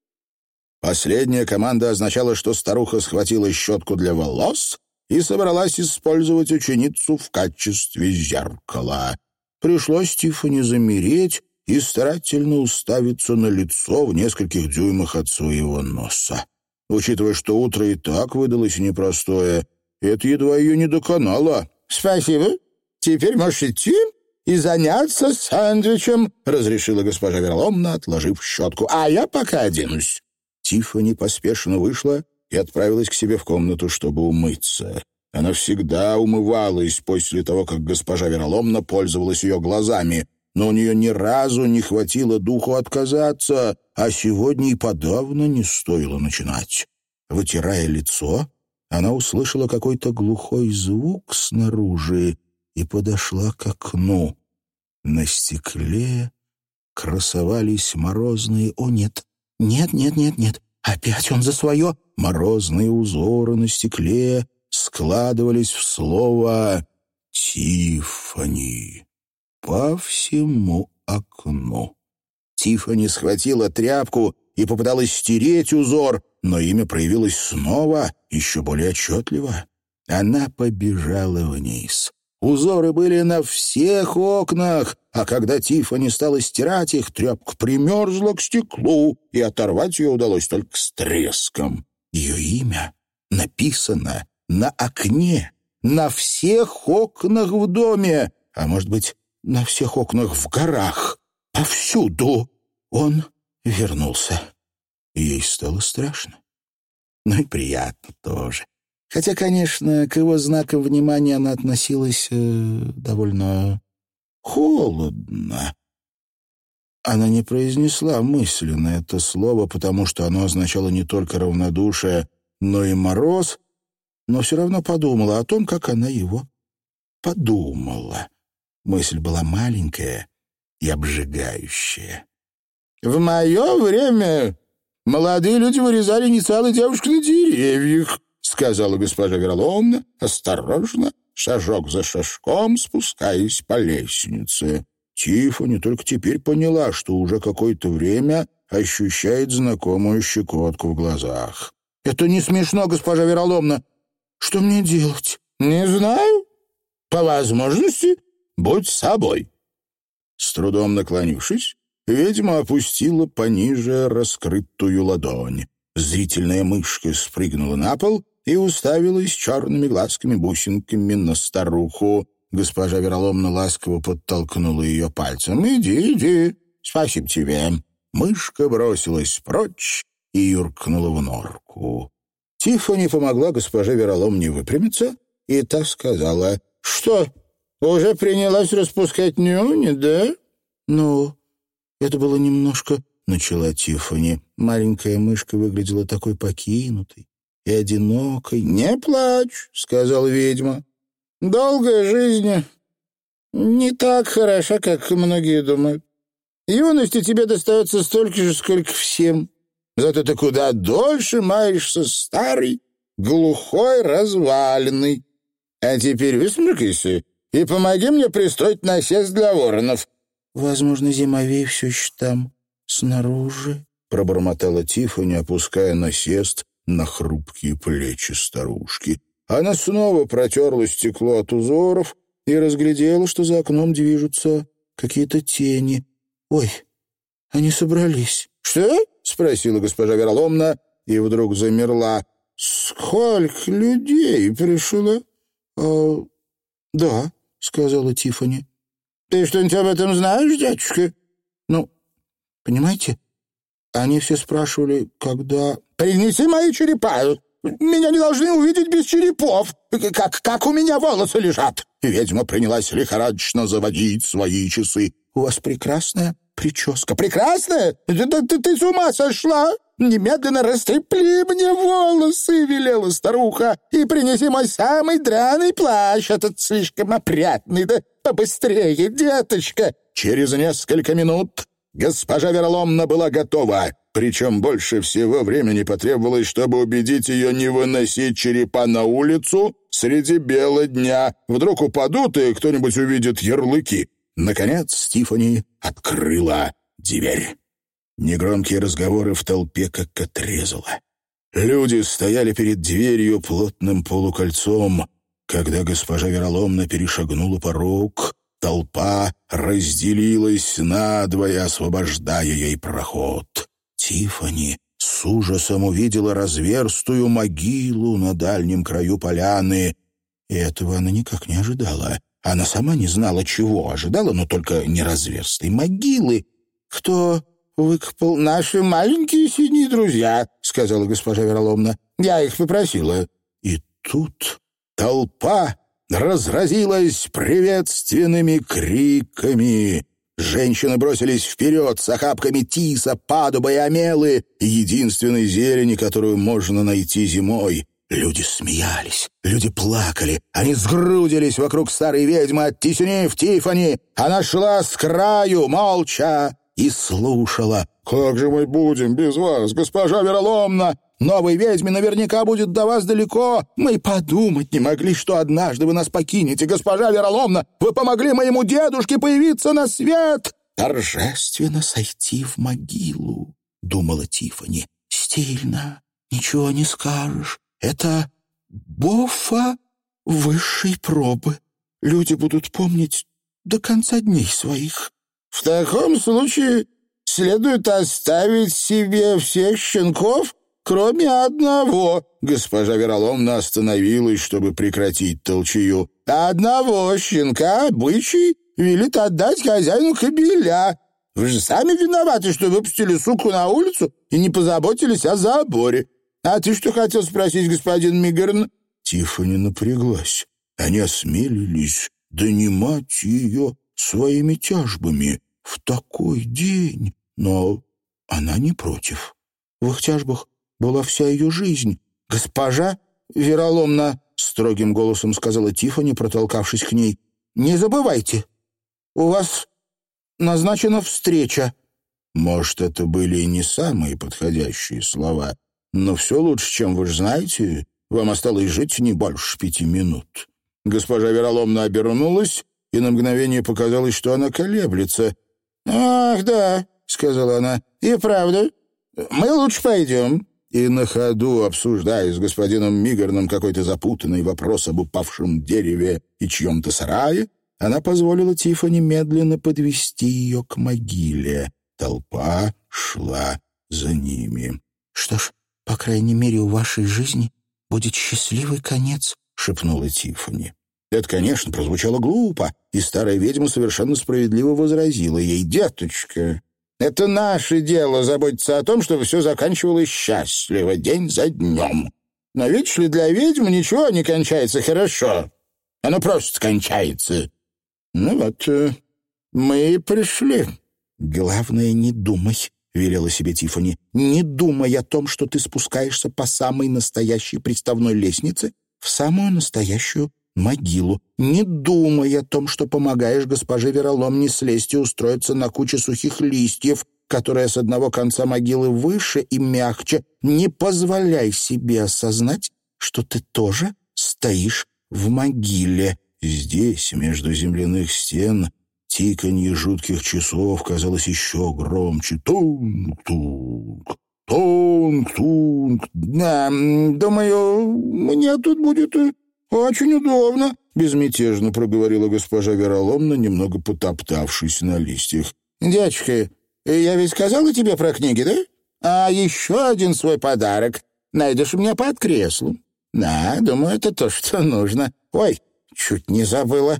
Последняя команда означала, что старуха схватила щетку для волос и собралась использовать ученицу в качестве зеркала. Пришлось Тиффани замереть и старательно уставиться на лицо в нескольких дюймах от своего носа. Учитывая, что утро и так выдалось непростое, это едва ее не доконало. «Спасибо. Теперь можешь идти и заняться сэндвичем», — разрешила госпожа Вероломна, отложив щетку. «А я пока оденусь». Тиффани поспешно вышла и отправилась к себе в комнату, чтобы умыться. Она всегда умывалась после того, как госпожа Вероломна пользовалась ее глазами, но у нее ни разу не хватило духу отказаться, а сегодня и подавно не стоило начинать. Вытирая лицо, она услышала какой-то глухой звук снаружи и подошла к окну. На стекле красовались морозные... О, нет! Нет, нет, нет, нет! Опять он за свое! Морозные узоры на стекле складывались в слово «Тиффани» по всему окну. Тиффани схватила тряпку и попыталась стереть узор, но имя проявилось снова, еще более отчетливо. Она побежала вниз. Узоры были на всех окнах, а когда Тиффани стала стирать их, тряпка примерзла к стеклу, и оторвать ее удалось только с треском. Ее имя написано на окне, на всех окнах в доме, а может быть, на всех окнах в горах. повсюду. Он вернулся. Ей стало страшно. Ну и приятно тоже. Хотя, конечно, к его знакам внимания она относилась э, довольно холодно. Она не произнесла мысленно это слово, потому что оно означало не только равнодушие, но и мороз, но все равно подумала о том, как она его подумала. Мысль была маленькая и обжигающая. «В мое время молодые люди вырезали инициалы девушек на деревьях», — сказала госпожа Вероломна, осторожно, шажок за шажком спускаясь по лестнице. Тиффани только теперь поняла, что уже какое-то время ощущает знакомую щекотку в глазах. «Это не смешно, госпожа Вероломна. Что мне делать?» «Не знаю. По возможности будь собой». С трудом наклонившись, ведьма опустила пониже раскрытую ладонь. Зрительная мышка спрыгнула на пол и уставилась черными глазками-бусинками на старуху. Госпожа Вероломна ласково подтолкнула ее пальцем. «Иди, иди, спасибо тебе». Мышка бросилась прочь и юркнула в норку. Тиффани помогла госпоже Вероломне выпрямиться, и та сказала: «Что, уже принялась распускать нюни, да?» «Ну, это было немножко...» — начала Тиффани. Маленькая мышка выглядела такой покинутой и одинокой. «Не плачь», — сказала ведьма. «Долгая жизнь не так хороша, как многие думают. Юности тебе достается столько же, сколько всем. Зато ты куда дольше маешься старый, глухой, разваленный. А теперь высморкайся и помоги мне пристроить насест для воронов». «Возможно, зимовей все еще там, снаружи», — пробормотала Тиффани, опуская насест на хрупкие плечи старушки. Она снова протерла стекло от узоров и разглядела, что за окном движутся какие-то тени. «Ой, они собрались». «Что?» — спросила госпожа Вероломна и вдруг замерла. «Сколько людей пришло?» а, «Да», — сказала Тиффани. «Ты что-нибудь об этом знаешь, дядюшка?» «Ну, понимаете, они все спрашивали, когда...» «Принеси мои черепа! Меня не должны увидеть без черепов, как, как у меня волосы лежат». Ведьма принялась лихорадочно заводить свои часы. «У вас прекрасная прическа». «Прекрасная? Да, да, ты, ты с ума сошла? Немедленно растрепли мне волосы», — велела старуха, «и принеси мой самый драный плащ, этот слишком опрятный, да побыстрее, деточка». Через несколько минут госпожа Вероломна была готова. Причем больше всего времени потребовалось, чтобы убедить ее не выносить черепа на улицу среди бела дня. Вдруг упадут, и кто-нибудь увидит ярлыки. Наконец Тиффани открыла дверь. Негромкие разговоры в толпе как отрезало. Люди стояли перед дверью плотным полукольцом. Когда госпожа Вероломна перешагнула порог, толпа разделилась надвое, освобождая ей проход. Тиффани с ужасом увидела разверстую могилу на дальнем краю поляны. И этого она никак не ожидала. Она сама не знала, чего ожидала, но только не разверстой могилы. «Кто выкопал? Наши маленькие синие друзья», — сказала госпожа Вероломна. «Я их попросила». И тут толпа разразилась приветственными криками. Женщины бросились вперед с охапками тиса, падуба и омелы, единственной зелени, которую можно найти зимой. Люди смеялись, люди плакали, они сгрудились вокруг старой ведьмы, оттеснив Тиффани. Она шла с краю, молча, и слушала. «Как же мы будем без вас, госпожа Вероломна? Новой ведьме наверняка будет до вас далеко. Мы подумать не могли, что однажды вы нас покинете. Госпожа Вероломна, вы помогли моему дедушке появиться на свет!» «Торжественно сойти в могилу», — думала Тиффани. «Стильно, ничего не скажешь. Это Боффа высшей пробы. Люди будут помнить до конца дней своих». «В таком случае следует оставить себе всех щенков, кроме одного». Госпожа Вероломна остановилась, чтобы прекратить толчую. «Одного щенка обычай велит отдать хозяину кобеля. Вы же сами виноваты, что выпустили суку на улицу и не позаботились о заборе. А ты что хотел спросить, господин Мигерн?» Тиффани напряглась. Они осмелились донимать ее своими тяжбами в такой день, но она не против. В их тяжбах была вся ее жизнь. «Госпожа вероломно», — строгим голосом сказала Тиффани, протолкавшись к ней, — «не забывайте, у вас назначена встреча». Может, это были и не самые подходящие слова, но все лучше, чем вы же знаете. Вам осталось жить не больше пяти минут. Госпожа вероломно обернулась, и на мгновение показалось, что она колеблется. «Ах, да», — сказала она, — «и правда, мы лучше пойдем». И на ходу, обсуждая с господином Мигерном какой-то запутанный вопрос об упавшем дереве и чьем-то сарае, она позволила Тиффани медленно подвести ее к могиле. Толпа шла за ними. «Что ж, по крайней мере, у вашей жизни будет счастливый конец», — шепнула Тиффани. Это, конечно, прозвучало глупо, и старая ведьма совершенно справедливо возразила ей: «Деточка, это наше дело заботиться о том, чтобы все заканчивалось счастливо, день за днем. Но видишь ли, для ведьм ничего не кончается хорошо. Оно просто кончается. Ну вот, мы и пришли». «Главное, не думай», — велела себе Тиффани. «Не думай о том, что ты спускаешься по самой настоящей приставной лестнице в самую настоящую могилу. Не думай о том, что помогаешь госпоже Вероломне слезть и устроиться на куче сухих листьев, которая с одного конца могилы выше и мягче. Не позволяй себе осознать, что ты тоже стоишь в могиле». Здесь, между земляных стен, тиканье жутких часов казалось еще громче. Тунг-тунг, тунг-тунг. «Да, думаю, мне тут будет очень удобно», — безмятежно проговорила госпожа Вероломна, немного потоптавшись на листьях. «Дядюшка, я ведь сказала тебе про книги, да? А еще один свой подарок найдешь у меня под креслом. Да, думаю, это то, что нужно. Ой, чуть не забыла».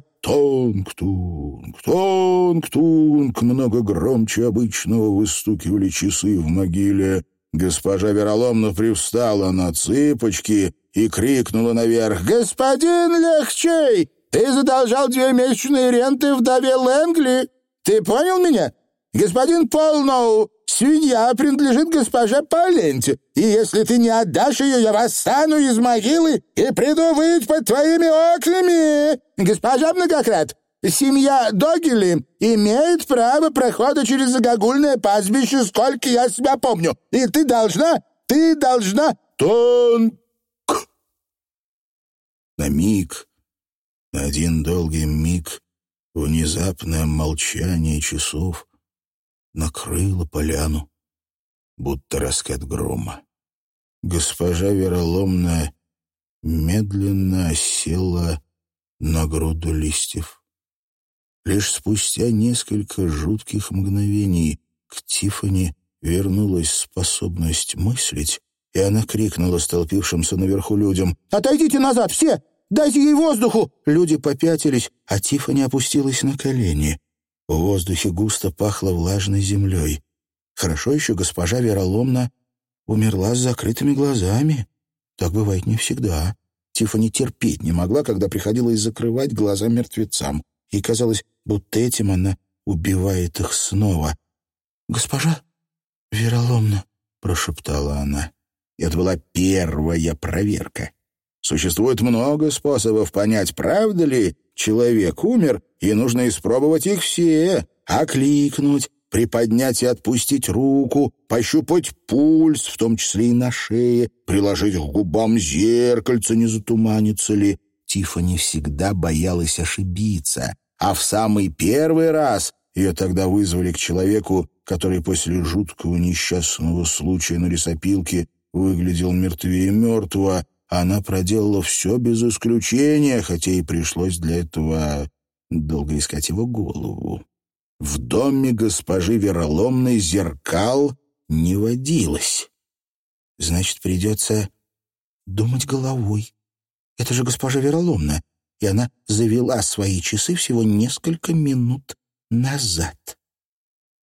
Тонг-тунг, тонг-тунг, много громче обычного выстукивали часы в могиле. Госпожа Вероломна привстала на цыпочки и крикнула наверх: «Господин Легчей, ты задолжал две месячные ренты вдове Лэнгли. Ты понял меня? Господин Полноу, свинья принадлежит госпоже Паленте, и если ты не отдашь ее, я восстану из могилы и приду выть под твоими окнами. Госпожа Многократ, семья Догили имеет право прохода через загогульное пастбище, сколько я себя помню, и ты должна, ты должна...» «Тонк!» На миг, на один долгий миг, внезапное молчание часов накрыло поляну, будто раскат грома. Госпожа Вероломная медленно села на груду листьев. Лишь спустя несколько жутких мгновений к Тиффани вернулась способность мыслить, и она крикнула столпившимся наверху людям: «Отойдите назад, все! Дайте ей воздуху!» Люди попятились, а Тиффани опустилась на колени. В воздухе густо пахло влажной землей. Хорошо еще госпожа Вероломна умерла с закрытыми глазами. Так бывает не всегда. Тиффани терпеть не могла, когда приходилось закрывать глаза мертвецам. Ей казалось, будто этим она убивает их снова. «Госпожа Вероломна», — прошептала она. Это была первая проверка. Существует много способов понять, правда ли человек умер, и нужно испробовать их все. Окликнуть, приподнять и отпустить руку, пощупать пульс, в том числе и на шее, приложить к губам зеркальце, не затуманится ли. Тиффани всегда боялась ошибиться, а в самый первый раз ее тогда вызвали к человеку, который после жуткого несчастного случая на лесопилке выглядел мертвее мертвого. Она проделала все без исключения, хотя и пришлось для этого долго искать его голову. В доме госпожи Вероломной зеркал не водилось. Значит, придется думать головой. Это же госпожа Вероломна, и она завела свои часы всего несколько минут назад.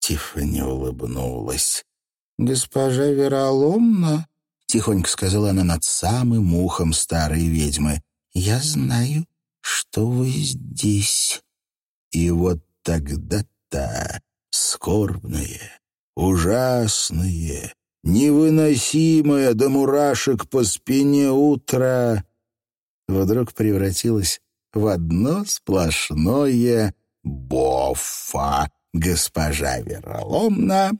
Тиффани улыбнулась. «Госпожа Вероломна», — тихонько сказала она над самым ухом старой ведьмы, — «я знаю, что вы здесь». И вот тогда-то скорбное, ужасное, невыносимое до мурашек по спине утро вдруг превратилось в одно сплошное бофа. Госпожа Вероломна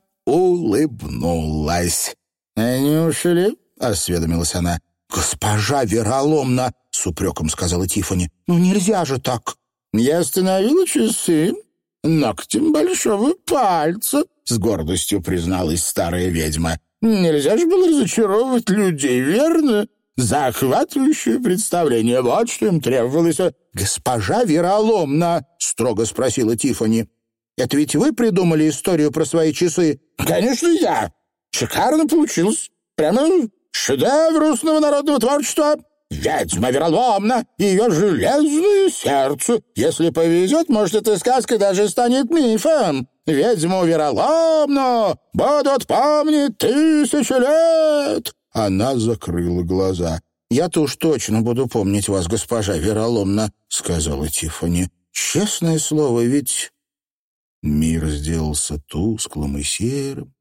улыбнулась. «Они ушли?» — осведомилась она. «Госпожа Вероломна!» — с упреком сказала Тиффани. «Ну нельзя же так!» «Я остановила часы ногтем большого пальца», — с гордостью призналась старая ведьма. «Нельзя же было разочаровывать людей, верно? Захватывающее представление, вот что им требовалось». «Госпожа Вероломна!» — строго спросила Тиффани. «Это ведь вы придумали историю про свои часы?» «Конечно, я. Шикарно получилось. Прямо шедевр русского народного творчества. Ведьма Вероломна и ее железное сердце. Если повезет, может, эта сказка даже станет мифом. Ведьму Вероломну будут помнить тысячи лет». Она закрыла глаза. «Я-то уж точно буду помнить вас, госпожа Вероломна», — сказала Тиффани. «Честное слово, ведь...» Мир сделался тусклым и серым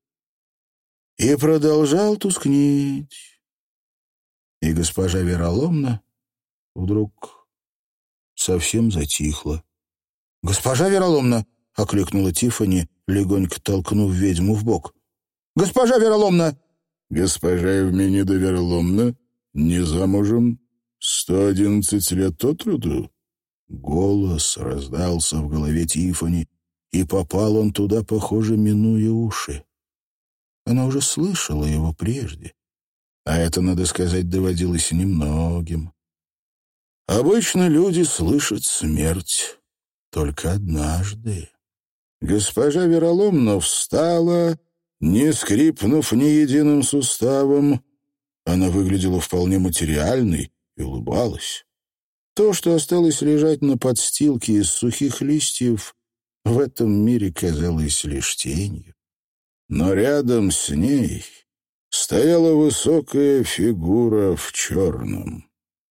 и продолжал тускнеть. И госпожа Вероломна вдруг совсем затихла. «Госпожа Вероломна!» — окликнула Тиффани, легонько толкнув ведьму в бок. «Госпожа Вероломна!» «Госпожа Евменида Вероломна, не замужем, сто одиннадцать лет от роду?» Голос раздался в голове Тиффани, и попал он туда, похоже, минуя уши. Она уже слышала его прежде, а это, надо сказать, доводилось немногим. Обычно люди слышат смерть только однажды. Госпожа Вероломна встала, не скрипнув ни единым суставом. Она выглядела вполне материальной и улыбалась. То, что осталось лежать на подстилке из сухих листьев, в этом мире казалось лишь тенью. Но рядом с ней стояла высокая фигура в черном.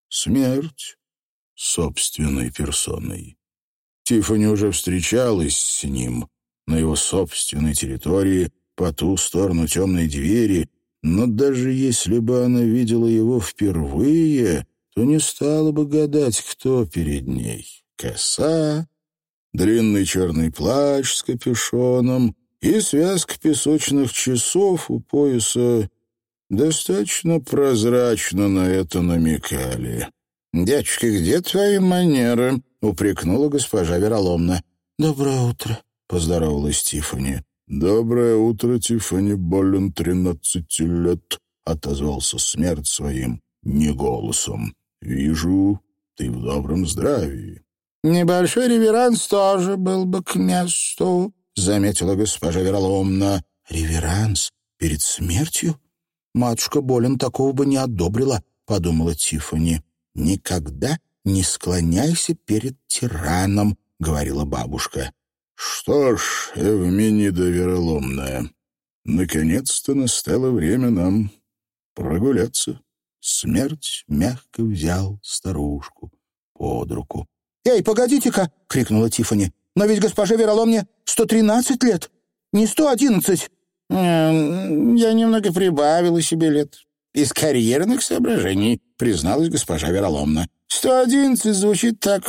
Смерть собственной персоной. Тиффани уже встречалась с ним на его собственной территории, по ту сторону темной двери, но даже если бы она видела его впервые, то не стала бы гадать, кто перед ней. Коса, длинный черный плащ с капюшоном и связка песочных часов у пояса достаточно прозрачно на это намекали. «Дядюшка, где твои манеры?» — упрекнула госпожа Вероломна. «Доброе утро», — поздоровалась Тиффани. «Доброе утро, Тиффани Боллен, тринадцати лет», — отозвался смерть своим неголосом. «Вижу, ты в добром здравии». «Небольшой реверанс тоже был бы к месту», — заметила госпожа Вероломна. «Реверанс перед смертью? Матушка Боллен такого бы не одобрила», — подумала Тиффани. «Никогда не склоняйся перед тираном», — говорила бабушка. «Что ж, Евменида Вероломная, наконец-то настало время нам прогуляться». Смерть мягко взял старушку под руку. «Эй, погодите-ка!» — крикнула Тиффани. «Но ведь госпоже Вероломне сто тринадцать лет, не сто одиннадцать». «Я немного прибавила себе лет. Из карьерных соображений», — призналась госпожа Вероломна. «сто одиннадцать звучит так...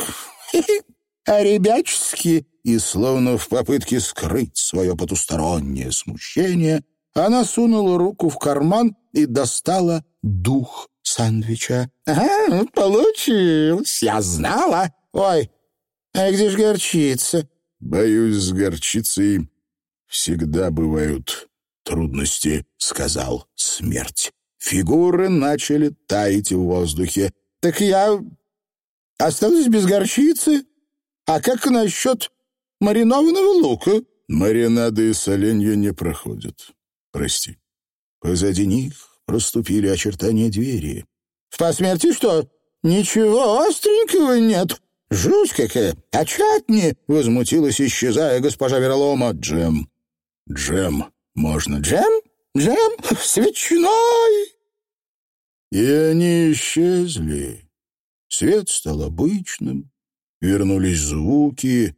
а ребячески». И, словно в попытке скрыть свое потустороннее смущение, она сунула руку в карман и достала дух сэндвича. «Ага, получилось, я знала. Ой, а где ж горчица?» «Боюсь, с горчицей всегда бывают трудности», — сказал смерть. Фигуры начали таять в воздухе. «Так я осталась без горчицы? А как насчет маринованного лука?» «Маринады и соленья не проходят. Прости». Позади них проступили очертания двери. «В посмертии что, ничего остренького нет? Жуть какая! А чатни!» — возмутилась, исчезая госпожа Веролома. «Джем, Джем можно?» «Джем? Джем? Свечной!» И они исчезли. Свет стал обычным, вернулись звуки.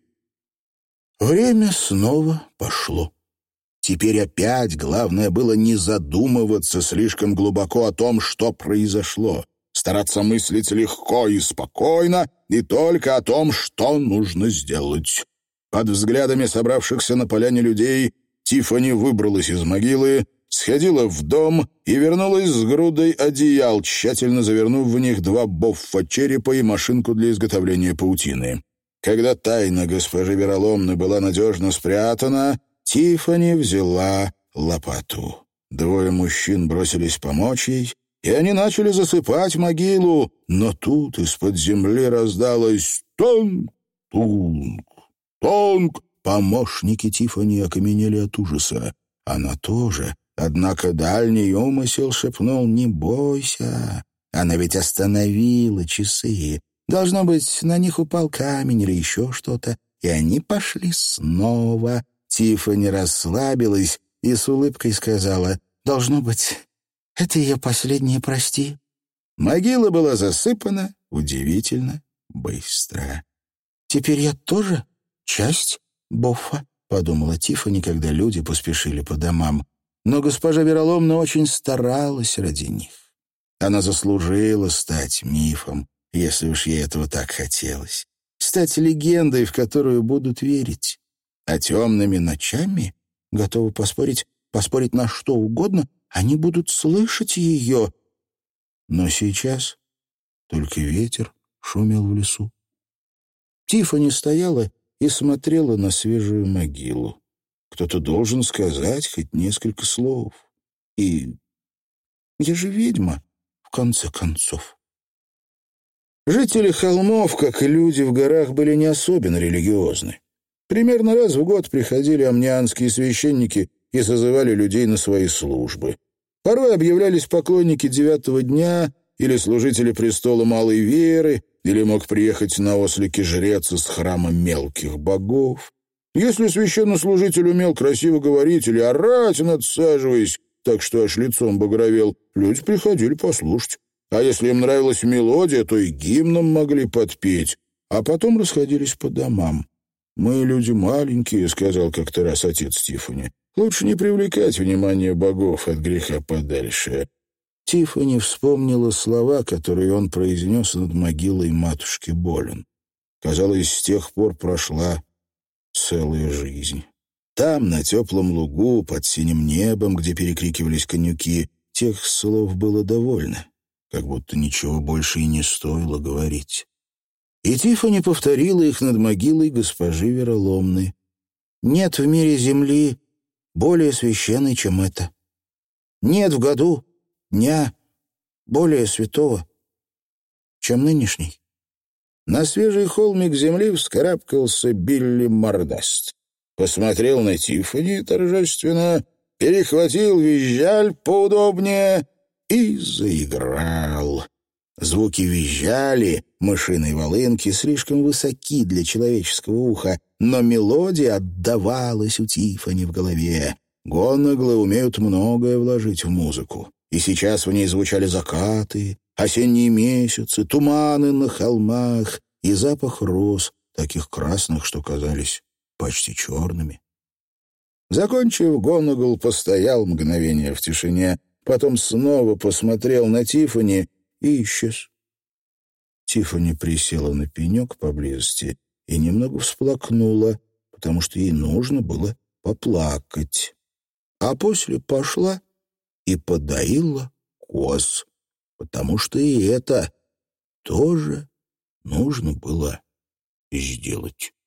Время снова пошло. Теперь опять главное было не задумываться слишком глубоко о том, что произошло, стараться мыслить легко и спокойно, и только о том, что нужно сделать. Под взглядами собравшихся на поляне людей Тиффани выбралась из могилы, сходила в дом и вернулась с грудой одеял, тщательно завернув в них два боффа черепа и машинку для изготовления паутины. Когда тайна госпожи Вероломны была надежно спрятана, Тиффани взяла лопату. Двое мужчин бросились помочь ей, и они начали засыпать могилу, но тут из-под земли раздалось «тонг, тунг, тонг». Помощники Тиффани окаменели от ужаса. Она тоже. Однако дальний умысел шепнул: «Не бойся, она ведь остановила часы. Должно быть, на них упал камень или еще что-то, и они пошли снова». Тиффани расслабилась и с улыбкой сказала: «Должно быть, это ее последнее прости». Могила была засыпана удивительно быстро. «Теперь я тоже часть Боффа», — подумала Тиффани, когда люди поспешили по домам. Но госпожа Вероломна очень старалась ради них. Она заслужила стать мифом, если уж ей этого так хотелось. Стать легендой, в которую будут верить. А темными ночами, готовы поспорить, поспорить на что угодно, они будут слышать ее. Но сейчас только ветер шумел в лесу. Тиффани стояла и смотрела на свежую могилу. Кто-то должен сказать хоть несколько слов. И я же ведьма, в конце концов. Жители холмов, как и люди в горах, были не особенно религиозны. Примерно раз в год приходили амнианские священники и созывали людей на свои службы. Порой объявлялись поклонники девятого дня или служители престола малой веры, или мог приехать на ослике жрец из храма мелких богов. Если священнослужитель умел красиво говорить или орать, надсаживаясь, так что аж лицом багровел, люди приходили послушать. А если им нравилась мелодия, то и гимном могли подпеть, а потом расходились по домам. «Мы люди маленькие», — сказал как-то раз отец Тиффани. «Лучше не привлекать внимание богов от греха подальше». Тиффани вспомнила слова, которые он произнес над могилой матушки Болен. Казалось, с тех пор прошла целая жизнь. Там, на теплом лугу, под синим небом, где перекрикивались конюки, тех слов было довольно, как будто ничего больше и не стоило говорить. И Тиффани повторила их над могилой госпожи Вероломны. «Нет в мире земли более священной, чем это. Нет в году дня более святого, чем нынешний». На свежий холмик земли вскарабкался Билли Мордаст. Посмотрел на Тиффани торжественно, перехватил визжаль поудобнее и заиграл. Звуки визжали, мышиной волынки, слишком высоки для человеческого уха, но мелодия отдавалась у Тиффани в голове. Гонаглы умеют многое вложить в музыку. И сейчас в ней звучали закаты, осенние месяцы, туманы на холмах и запах роз, таких красных, что казались почти черными. Закончив, Гонагл постоял мгновение в тишине, потом снова посмотрел на Тиффани и исчез. Тиффани присела на пенек поблизости и немного всплакнула, потому что ей нужно было поплакать. А после пошла и подоила коз, потому что и это тоже нужно было сделать.